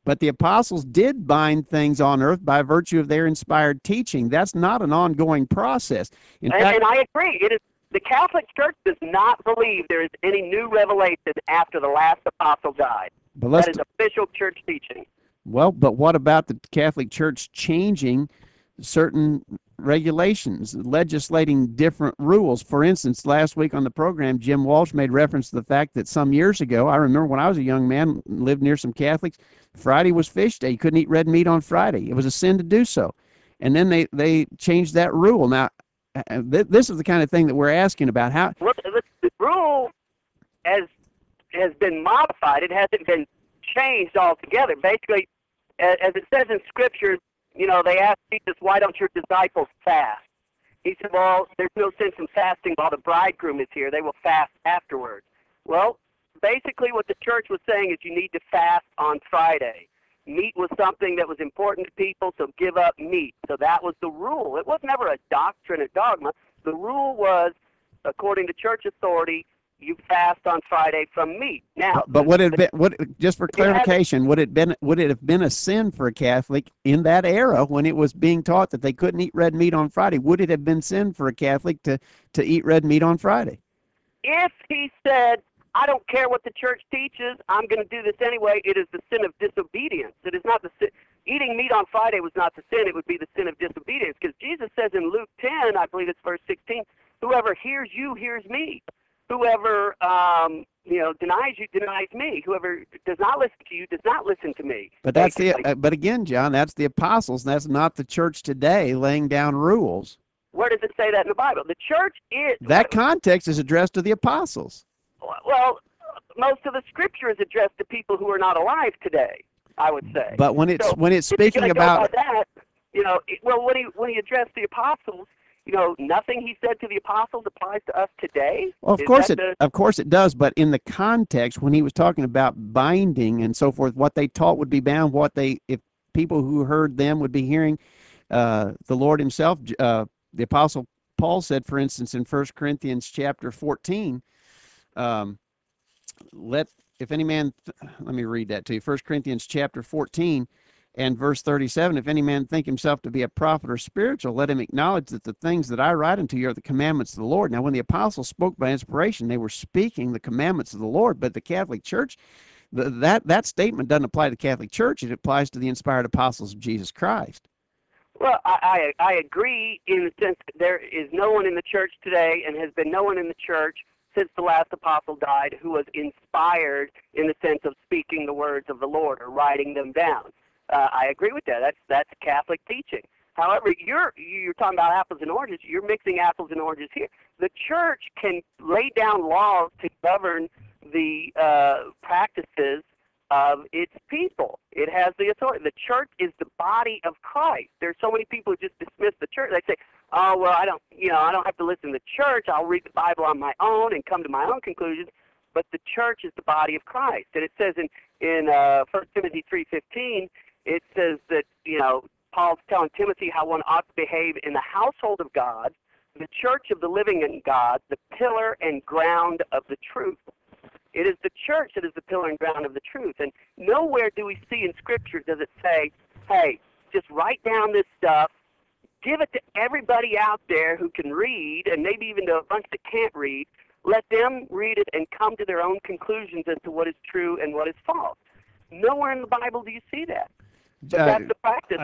But the apostles did bind things on earth by virtue of their inspired teaching. That's not an ongoing process. In fact, And I agree. It is the Catholic Church does not believe there is any new revelation after the last apostle died. but let's That is official church teaching. Well, but what about the Catholic Church changing certain regulations, legislating different rules? For instance, last week on the program, Jim Walsh made reference to the fact that some years ago, I remember when I was a young man, lived near some Catholics, Friday was fish day. You couldn't eat red meat on Friday. It was a sin to do so. And then they changed that rule. Now, this is the kind of thing that we're asking about. How? Well, the rule has been modified. It hasn't been changed altogether. Basically, as it says in Scripture, you know, they asked Jesus, "Why don't your disciples fast?" He said, "Well, there's no sense in fasting while the bridegroom is here. They will fast afterwards." Well, basically what the church was saying is you need to fast on Friday. Meat was something that was important to people, so give up meat. So that was the rule. It was never a doctrine or dogma. The rule was, according to church authority, you fast on Friday from meat. Now, But would it been, just for clarification, would it have been a sin for a Catholic in that era when it was being taught that they couldn't eat red meat on Friday? Would it have been sin for a Catholic to eat red meat on Friday? if he said, I don't care what the church teaches, I'm going to do this anyway, it is the sin of disobedience. It is not the sin. Eating meat on Friday was not the sin, it would be the sin of disobedience. Because Jesus says in Luke 10, I believe it's verse 16, whoever hears you hears me. Whoever denies you denies me. Whoever does not listen to you does not listen to me. But that's but again, John, that's the apostles. That's not the church today laying down rules. Where does it say that in the Bible? The church is... That context is addressed to the apostles. Well, most of the scripture is addressed to people who are not alive today, I would say. But when it's speaking about that, when he addressed the apostles, nothing he said to the apostles applies to us today. Well, of course it does, but in the context when he was talking about binding and so forth, what they taught would be bound, if people who heard them would be hearing the Lord himself. The apostle Paul said, for instance, in 1 Corinthians chapter 14, let me read that to you. 1 Corinthians chapter 14 and verse 37, if any man think himself to be a prophet or spiritual, let him acknowledge that the things that I write unto you are the commandments of the Lord. Now, when the apostles spoke by inspiration, they were speaking the commandments of the Lord, but the Catholic Church, that statement doesn't apply to the Catholic Church. It applies to the inspired apostles of Jesus Christ. Well, I agree in the sense that there is no one in the church today and has been no one in the church since the last apostle died who was inspired in the sense of speaking the words of the Lord or writing them down. I agree with that. That's Catholic teaching. However, you're talking about apples and oranges. You're mixing apples and oranges here. The church can lay down laws to govern the practices of its people. It has the authority. The church is the body of Christ. There's so many people who just dismiss the church. They say, "Oh, well, I don't have to listen to the church. I'll read the Bible on my own and come to my own conclusions." But the church is the body of Christ, and it says in 1 Timothy 3:15, it says that Paul's telling Timothy how one ought to behave in the household of God, the church of the living God, the pillar and ground of the truth. It is the church that is the pillar and ground of the truth. And nowhere do we see in Scripture does it say, hey, just write down this stuff, give it to everybody out there who can read, and maybe even to a bunch that can't read. Let them read it and come to their own conclusions as to what is true and what is false. Nowhere in the Bible do you see that. But that's the practice.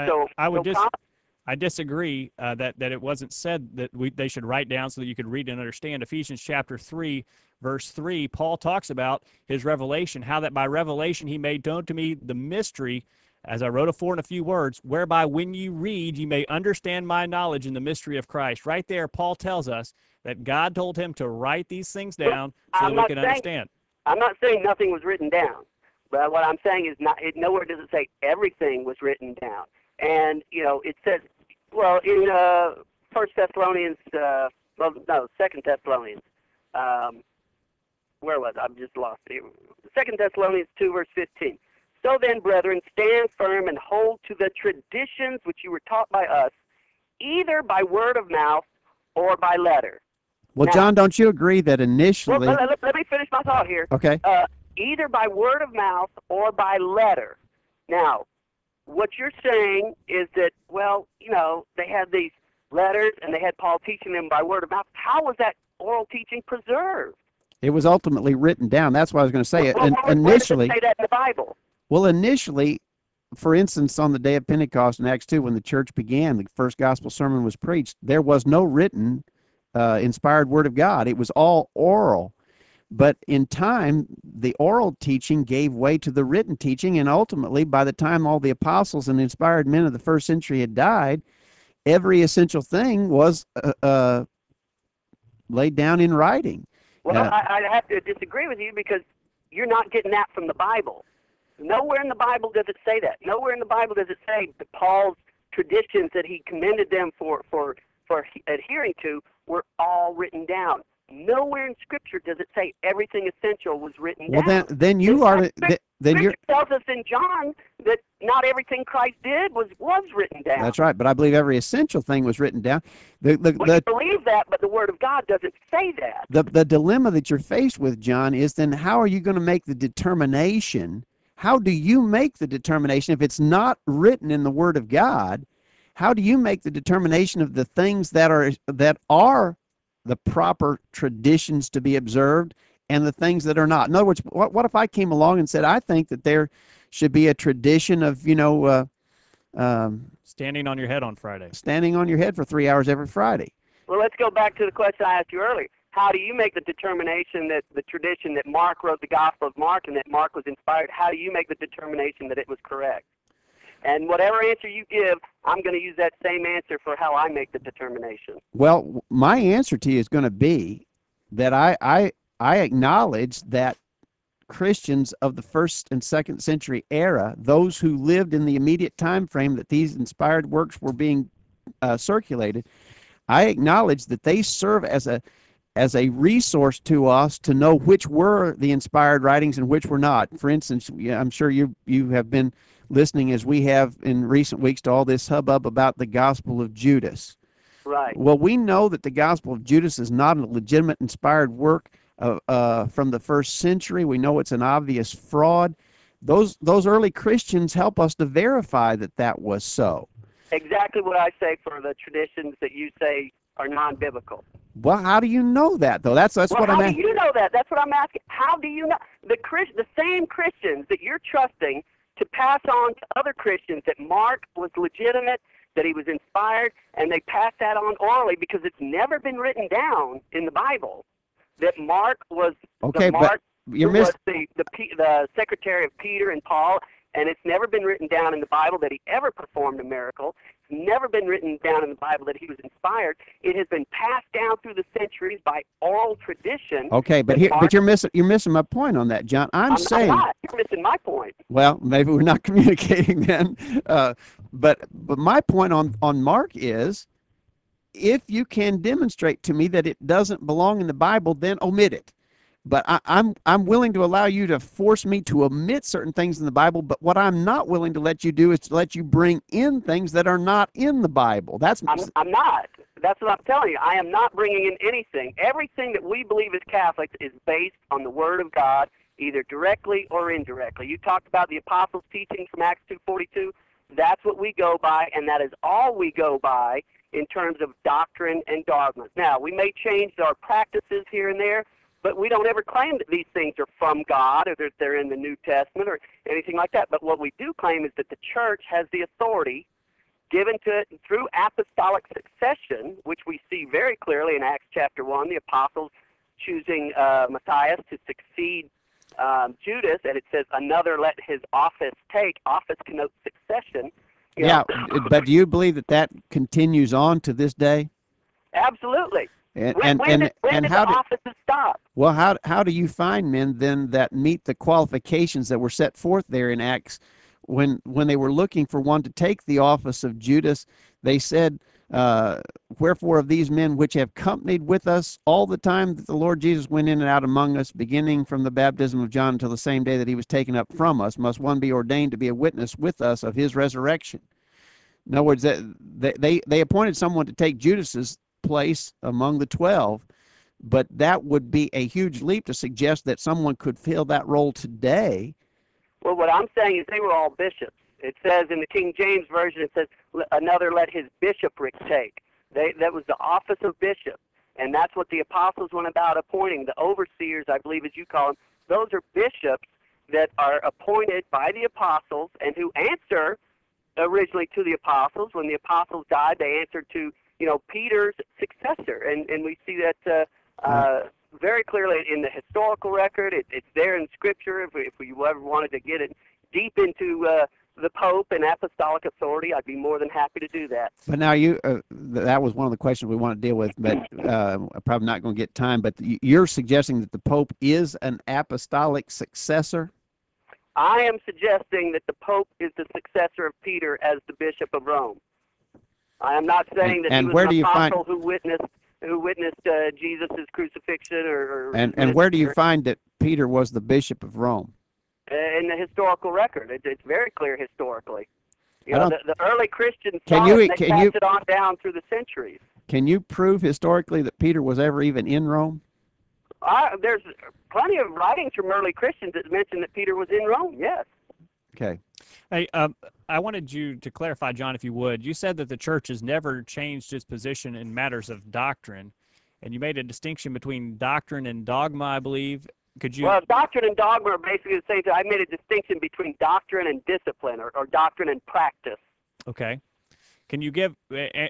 I disagree that it wasn't said that they should write down so that you could read and understand. Ephesians chapter 3, verse 3, Paul talks about his revelation, how that by revelation he made known to me the mystery, as I wrote afore in a few words, whereby when you read, you may understand my knowledge in the mystery of Christ. Right there, Paul tells us that God told him to write these things down so that we can understand. I'm not saying nothing was written down, but what I'm saying is nowhere does it say everything was written down. And, it says, well, in 1 Thessalonians, 2 Thessalonians, where was I? I've just lost it. 2 Thessalonians 2, verse 15. So then, brethren, stand firm and hold to the traditions which you were taught by us, either by word of mouth or by letter. Well, now, John, don't you agree that initially... Well, let me finish my thought here. Okay. Either by word of mouth or by letter. Now, what you're saying is that, well, you know, they had these letters and they had Paul teaching them by word of mouth. How was that oral teaching preserved? It was ultimately written down. That's what I was going to say. Well, where does it say that in the Bible? Well, initially, for instance, on the day of Pentecost in Acts 2, when the church began, the first gospel sermon was preached, there was no written, inspired word of God. It was all oral. But in time, the oral teaching gave way to the written teaching, and ultimately, by the time all the apostles and inspired men of the first century had died, every essential thing was laid down in writing. Well, I have to disagree with you because you're not getting that from the Bible. Nowhere in the Bible does it say that. Nowhere in the Bible does it say that Paul's traditions that he commended them for adhering to were all written down. Nowhere in Scripture does it say everything essential was written down. Well, then you are then you're. Scripture tells us in John that not everything Christ did was written down. That's right, but I believe every essential thing was written down. We believe that, but the Word of God doesn't say that. The dilemma that you're faced with, John, is then how are you going to make the determination? How do you make the determination if it's not written in the Word of God? How do you make the determination of the things that are the proper traditions to be observed and the things that are not? In other words, what if I came along and said, I think that there should be a tradition of, standing on your head on Friday. Standing on your head for 3 hours every Friday. Well, let's go back to the question I asked you earlier. How do you make the determination that the tradition that Mark wrote the Gospel of Mark and that Mark was inspired, how do you make the determination that it was correct? And whatever answer you give, I'm going to use that same answer for how I make the determination. Well, my answer to you is going to be that I acknowledge that Christians of the first and second century era, those who lived in the immediate time frame that these inspired works were being circulated, I acknowledge that they serve as a resource to us to know which were the inspired writings and which were not. For instance, I'm sure you have been listening, as we have in recent weeks, to all this hubbub about the Gospel of Judas. Right. Well, we know that the Gospel of Judas is not a legitimate inspired work from the first century. We know it's an obvious fraud. Those early Christians help us to verify that that was so. Exactly what I say for the traditions that you say are non-biblical. Well, how do you know that, though? That's what I'm asking. How do you know that? That's what I'm asking. How do you know? The same Christians that you're trusting to pass on to other Christians that Mark was legitimate, that he was inspired, and they pass that on orally because it's never been written down in the Bible that Mark was the secretary of Peter and Paul, and it's never been written down in the Bible that he ever performed a miracle. It's never been written down in the Bible that he was inspired. It has been passed down through the centuries by oral tradition. Okay, but you're missing my point on that, John. I'm saying not. You're missing my point. Well, maybe we're not communicating then. But my point on Mark is, if you can demonstrate to me that it doesn't belong in the Bible, then omit it. But I'm willing to allow you to force me to omit certain things in the Bible, but what I'm not willing to let you do is to let you bring in things that are not in the Bible. I'm not. That's what I'm telling you. I am not bringing in anything. Everything that we believe as Catholics is based on the Word of God, either directly or indirectly. You talked about the apostles' teaching from Acts 2:42. That's what we go by, and that is all we go by in terms of doctrine and dogmas. Now, we may change our practices here and there, but we don't ever claim that these things are from God or that they're in the New Testament or anything like that. But what we do claim is that the church has the authority given to it through apostolic succession, which we see very clearly in Acts chapter 1, the apostles choosing Matthias to succeed Judas, and it says, another let his office take. Office connotes succession. But do you believe that continues on to this day? Absolutely. When did the offices stop? Well, how do you find men then that meet the qualifications that were set forth there in Acts? When they were looking for one to take the office of Judas, they said, wherefore of these men which have companied with us all the time that the Lord Jesus went in and out among us, beginning from the baptism of John until the same day that he was taken up from us, must one be ordained to be a witness with us of his resurrection. In other words, they appointed someone to take Judas's place among the 12, but that would be a huge leap to suggest that someone could fill that role today Well, what I'm saying is they were all bishops. It says in the King James Version, it says, another let his bishopric take. That was the office of bishop. And that's what the apostles went about appointing. The overseers, I believe as you call them, those are bishops that are appointed by the apostles and who answer originally to the apostles. When the apostles died, they answered to, Peter's successor. And we see that very clearly in the historical record. It's there in Scripture. If we ever wanted to get it deep into the Pope and apostolic authority, I'd be more than happy to do that. But now that was one of the questions we want to deal with, but I'm probably not going to get time. But you're suggesting that the Pope is an apostolic successor? I am suggesting that the Pope is the successor of Peter as the Bishop of Rome. I am not saying that he was an apostle who witnessed Jesus' crucifixion And where do you find that Peter was the Bishop of Rome? In the historical record. It's very clear historically. The early Christians saw it, they passed it on down through the centuries. Can you prove historically that Peter was ever even in Rome? There's plenty of writings from early Christians that mention that Peter was in Rome, yes. Okay. Hey, I wanted you to clarify, John, if you would. You said that the church has never changed its position in matters of doctrine, and you made a distinction between doctrine and dogma, I believe. Could you? Well, doctrine and dogma are basically the same thing. I made a distinction between doctrine and discipline, or doctrine and practice. Okay. Can you give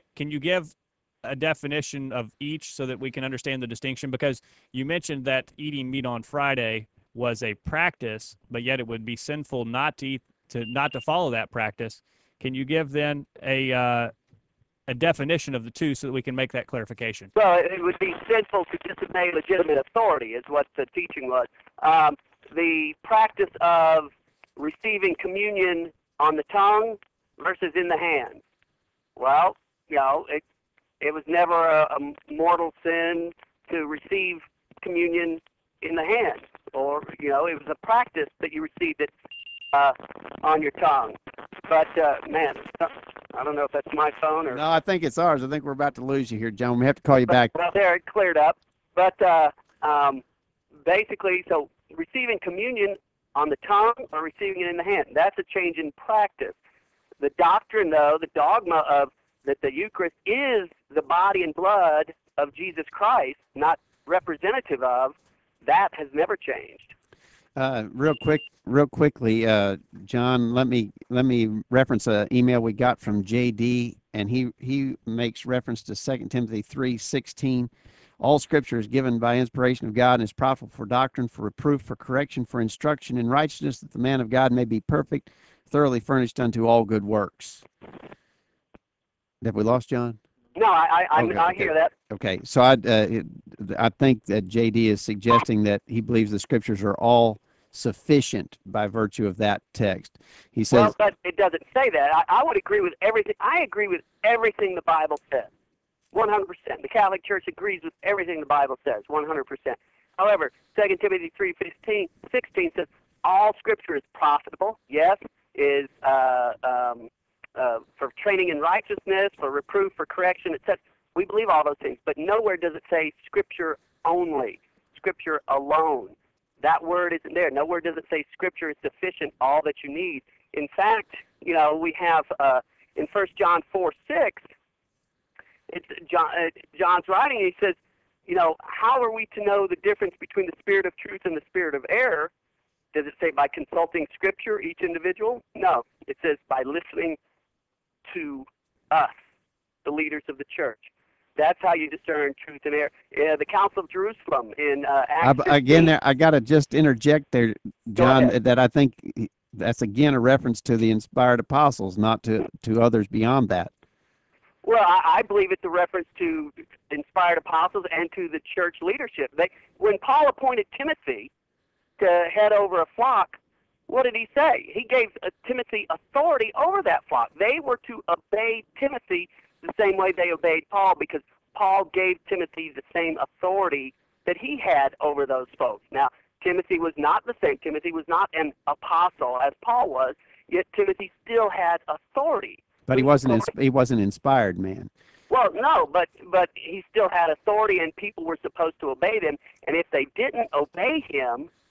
a definition of each so that we can understand the distinction? Because you mentioned that eating meat on Friday was a practice, but yet it would be sinful not to eat, not to follow that practice. Can you give then a definition of the two so that we can make that clarification? Well, it would be sinful to disobey legitimate authority is what the teaching was. The practice of receiving communion on the tongue versus in the hand. Well, it was never a mortal sin to receive communion in the hand, or it was a practice that you received it on your tongue. But man, I don't know if that's my phone or. No, I think it's ours. I think we're about to lose you here, John. We have to call you back. Well, there it cleared up. But basically, so receiving communion on the tongue or receiving it in the hand, that's a change in practice. The doctrine, though, the dogma of that the Eucharist is the body and blood of Jesus Christ, not representative of, that has never changed. Real quickly, John, let me reference an email we got from JD, and he makes reference to 2 Timothy 3:16. All Scripture is given by inspiration of God and is profitable for doctrine, for reproof, for correction, for instruction in righteousness, that the man of God may be perfect, thoroughly furnished unto all good works. Have we lost John? No, I hear that. Okay, so I think that JD is suggesting that he believes the Scriptures are all sufficient by virtue of that text. He says, well, but it doesn't say that. I would agree with everything. I agree with everything the Bible says, 100%. The Catholic Church agrees with everything the Bible says, 100%. However, 2 Timothy 3:16 says all Scripture is profitable. Yes, is for training in righteousness, for reproof, for correction, etc. We believe all those things, but nowhere does it say Scripture only, Scripture alone. That word isn't there. Nowhere does it say Scripture is sufficient, all that you need. In fact, we have in 1 John 4:6, it's John's writing. He says, how are we to know the difference between the spirit of truth and the spirit of error? Does it say by consulting Scripture, each individual? No. It says by listening to us, the leaders of the church. That's how you discern truth and error. The Council of Jerusalem in Acts 15. Again, I got to just interject there, John, that I think that's again a reference to the inspired apostles, not to others beyond that. Well, I believe it's a reference to inspired apostles and to the church leadership. When Paul appointed Timothy to head over a flock, what did he say? He gave Timothy authority over that flock. They were to obey Timothy the same way they obeyed Paul, because Paul gave Timothy the same authority that he had over those folks. Now, Timothy was not the same. Timothy was not an apostle as Paul was, yet Timothy still had authority. But he wasn't inspired, man. Well, no, but he still had authority, and people were supposed to obey them. And if they didn't obey him,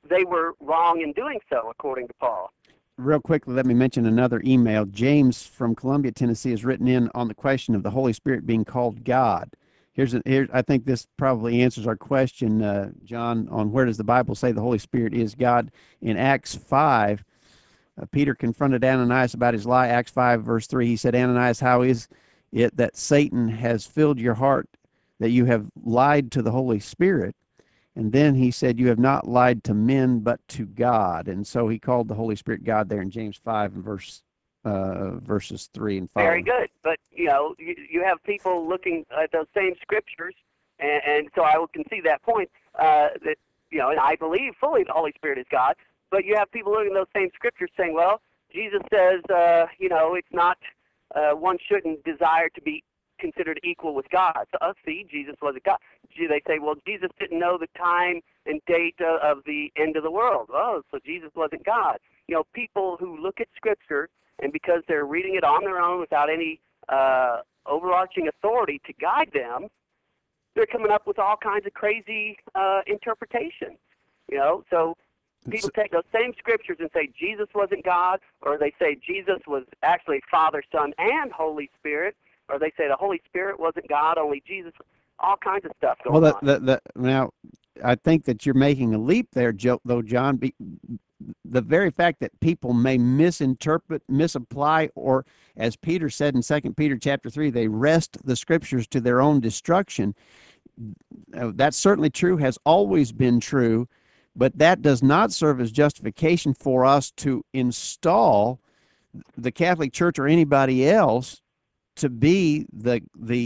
they were wrong in doing so, according to Paul. Real quickly, let me mention another email. James from Columbia, Tennessee, has written in on the question of the Holy Spirit being called God. I think this probably answers our question, John, on where does the Bible say the Holy Spirit is God. In Acts 5, Peter confronted Ananias about his lie. Acts 5, verse 3, he said, Ananias, how is it that Satan has filled your heart, that you have lied to the Holy Spirit? And then he said, you have not lied to men, but to God. And so he called the Holy Spirit God there in James 5 and verses 3 and 5. Very good. But, you have people looking at those same scriptures, and so I can see that point, that, and I believe fully the Holy Spirit is God, but you have people looking at those same scriptures saying, well, Jesus says, it's not, one shouldn't desire to be considered equal with God. So, see, Jesus wasn't God. They say, well, Jesus didn't know the time and date of the end of the world. Oh, so Jesus wasn't God. People who look at Scripture, and because they're reading it on their own without any overarching authority to guide them, they're coming up with all kinds of crazy interpretations. So people take those same Scriptures and say Jesus wasn't God, or they say Jesus was actually Father, Son, and Holy Spirit, or they say the Holy Spirit wasn't God, only Jesus. All kinds of stuff going on. Now, I think that you're making a leap there, though, John. The very fact that people may misinterpret, misapply, or as Peter said in 2 Peter chapter 3, they wrest the Scriptures to their own destruction. That's certainly true, has always been true, but that does not serve as justification for us to install the Catholic Church or anybody else to be the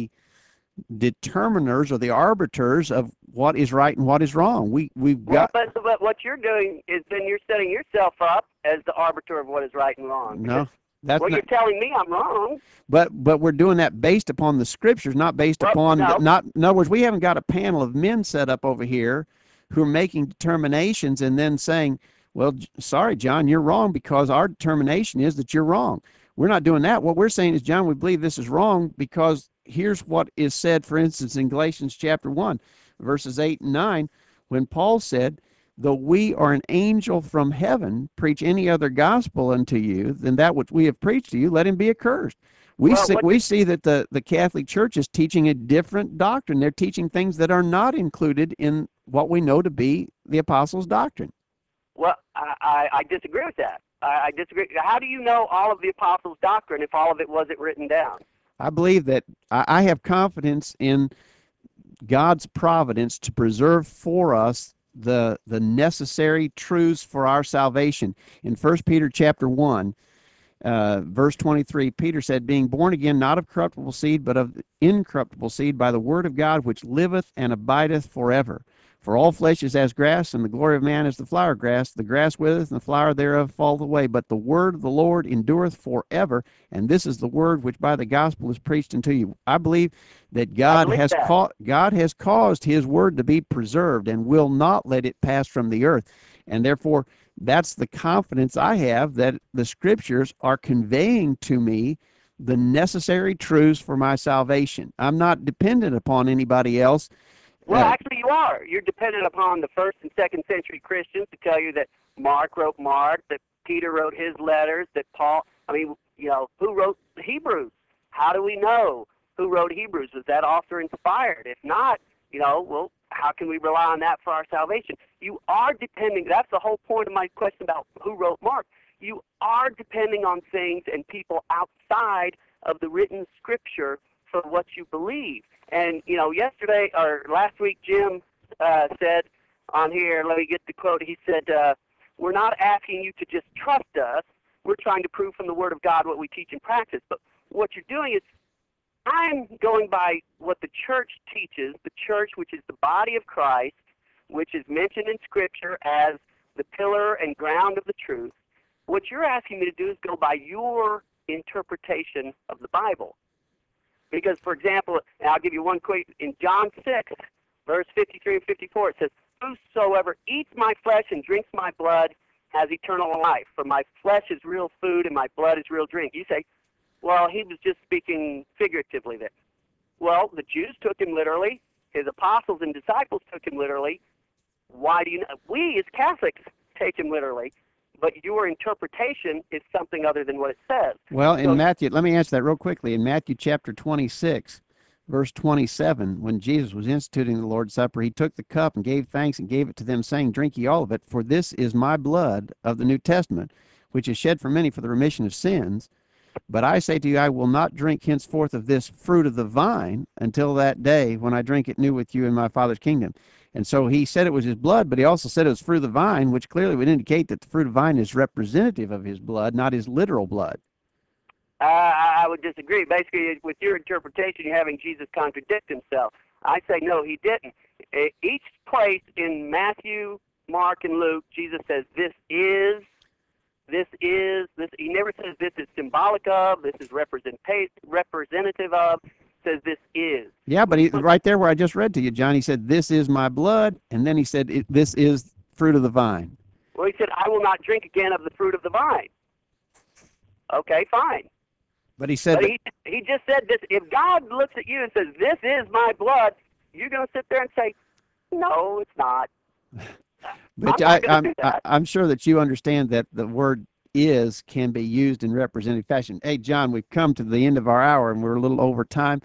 determiners or the arbiters of what is right and what is wrong. But what you're doing is then you're setting yourself up as the arbiter of what is right and wrong. No, that's you're telling me I'm wrong. But we're doing that based upon the Scriptures, not based upon in other words, we haven't got a panel of men set up over here who are making determinations and then saying, well, sorry, John, you're wrong because our determination is that you're wrong. We're not doing that. What we're saying is, John, we believe this is wrong because here's what is said, for instance, in Galatians chapter 1, verses 8 and 9, when Paul said, though we are an angel from heaven, preach any other gospel unto you than that which we have preached to you, let him be accursed. We see that the Catholic Church is teaching a different doctrine. They're teaching things that are not included in what we know to be the apostles' doctrine. Well, I disagree with that. I disagree. How do you know all of the apostles' doctrine if all of it wasn't written down? I believe that I have confidence in God's providence to preserve for us the necessary truths for our salvation. In 1 Peter chapter 1, verse 23, Peter said, being born again, not of corruptible seed, but of incorruptible seed, by the word of God, which liveth and abideth forever. For all flesh is as grass, and the glory of man is the flower grass. The grass withereth, and the flower thereof falleth away. But the word of the Lord endureth forever. And this is the word which by the gospel is preached unto you. I believe that God has caused his word to be preserved and will not let it pass from the earth. And therefore, that's the confidence I have that the Scriptures are conveying to me the necessary truths for my salvation. I'm not dependent upon anybody else. Well, actually, you are. You're dependent upon the 1st and 2nd century Christians to tell you that Mark wrote Mark, that Peter wrote his letters, that Paul, who wrote Hebrews? How do we know who wrote Hebrews? Was that author inspired? If not, well, how can we rely on that for our salvation? You are depending, that's the whole point of my question about who wrote Mark. You are depending on things and people outside of the written Scripture for what you believe. And, yesterday or last week, Jim said on here, let me get the quote, he said, we're not asking you to just trust us. We're trying to prove from the Word of God what we teach and practice. But what you're doing is, I'm going by what the church teaches, the church which is the body of Christ, which is mentioned in Scripture as the pillar and ground of the truth. What you're asking me to do is go by your interpretation of the Bible. Because, for example, and I'll give you one quick, in John 6, verse 53 and 54, it says, whosoever eats my flesh and drinks my blood has eternal life. For my flesh is real food and my blood is real drink. You say, well, he was just speaking figuratively there. Well, the Jews took him literally. His apostles and disciples took him literally. why do you? We as Catholics take him literally, but your interpretation is something other than what it says. Well, in So- Matthew, let me answer that real quickly. In Matthew chapter 26, verse 27, when Jesus was instituting the Lord's Supper, he took the cup and gave thanks and gave it to them, saying, "Drink ye all of it, for this is my blood of the New Testament, which is shed for many for the remission of sins. But I say to you, I will not drink henceforth of this fruit of the vine until that day when I drink it new with you in my Father's kingdom." And so he said it was his blood, but he also said it was fruit of the vine, which clearly would indicate that the fruit of the vine is representative of his blood, not his literal blood. I would disagree. Basically, with your interpretation, you're having Jesus contradict himself. I say no, he didn't. Each place in Matthew, Mark, and Luke, Jesus says this is. He never says this is symbolic of, this is representative of. Says this is. Yeah, but right there where I just read to you, John, he said, "This is my blood," and then he said, "This is fruit of the vine." Well, he said, "I will not drink again of the fruit of the vine." Okay, fine. But he said, But he just said this. If God looks at you and says, "This is my blood," you're going to sit there and say, "No, it's not." but I'm not gonna do that. I'm sure that you understand that the word "is" can be used in representative fashion. Hey, John, we've come to the end of our hour, and we're a little over time.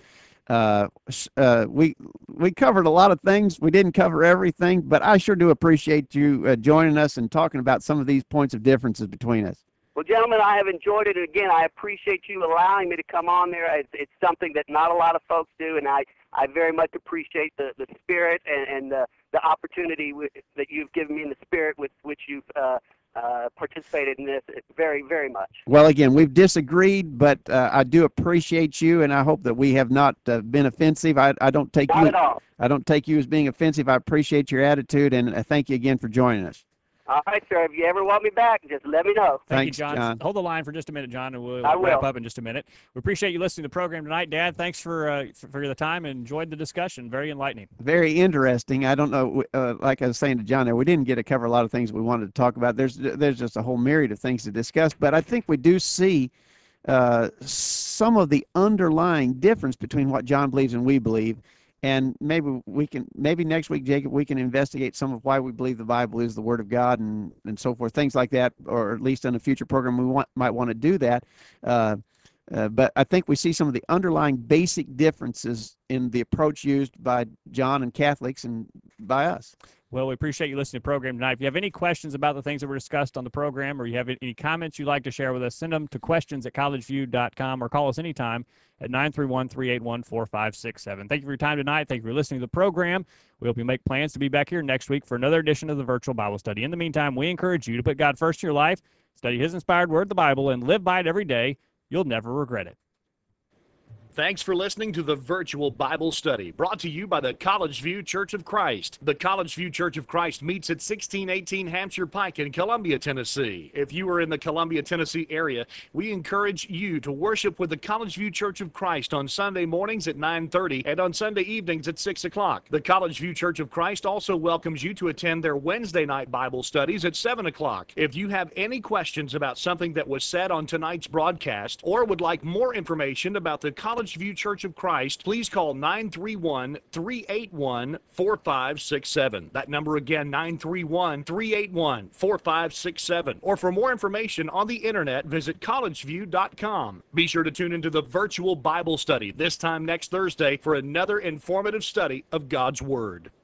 We covered a lot of things. We didn't cover everything, but I sure do appreciate you joining us and talking about some of these points of differences between us. Well, gentlemen, I have enjoyed it. Again, I appreciate you allowing me to come on there. It's something that not a lot of folks do, and I very much appreciate the spirit and the opportunity that you've given me in the spirit with which you've participated in this very, very much. Well, again, we've disagreed, but I do appreciate you, and I hope that we have not been offensive. I don't take Not you. at all. I don't take you as being offensive. I appreciate your attitude, and thank you again for joining us. All right, sir. If you ever want me back, just let me know. Thank Thanks, you, John. John. Hold the line for just a minute, John, and we'll I will. wrap up in just a minute. We appreciate you listening to the program tonight, Dad. Thanks for the time and enjoyed the discussion. Very enlightening. Very interesting. I don't know, like I was saying to John there, we didn't get to cover a lot of things we wanted to talk about. There's just a whole myriad of things to discuss, but I think we do see some of the underlying difference between what John believes and we believe. And maybe next week, Jacob, we can investigate some of why we believe the Bible is the Word of God and so forth, things like that, or at least in a future program might want to do that. But I think we see some of the underlying basic differences in the approach used by John and Catholics and by us. Well, we appreciate you listening to the program tonight. If you have any questions about the things that were discussed on the program, or you have any comments you'd like to share with us, send them to questions@collegeview.com or call us anytime at 931-381-4567. Thank you for your time tonight. Thank you for listening to the program. We hope you make plans to be back here next week for another edition of the Virtual Bible Study. In the meantime, we encourage you to put God first in your life, study His inspired word, the Bible, and live by it every day. You'll never regret it. Thanks for listening to the Virtual Bible Study, brought to you by the College View Church of Christ. The College View Church of Christ meets at 1618 Hampshire Pike in Columbia, Tennessee. If you are in the Columbia, Tennessee area, we encourage you to worship with the College View Church of Christ on Sunday mornings at 9:30 and on Sunday evenings at 6 o'clock. The College View Church of Christ also welcomes you to attend their Wednesday night Bible studies at 7 o'clock. If you have any questions about something that was said on tonight's broadcast or would like more information about the College View Church of Christ, please call 931-381-4567. That number again, 931-381-4567. Or for more information on the internet, visit collegeview.com. Be sure to tune into the Virtual Bible Study this time next Thursday for another informative study of God's Word.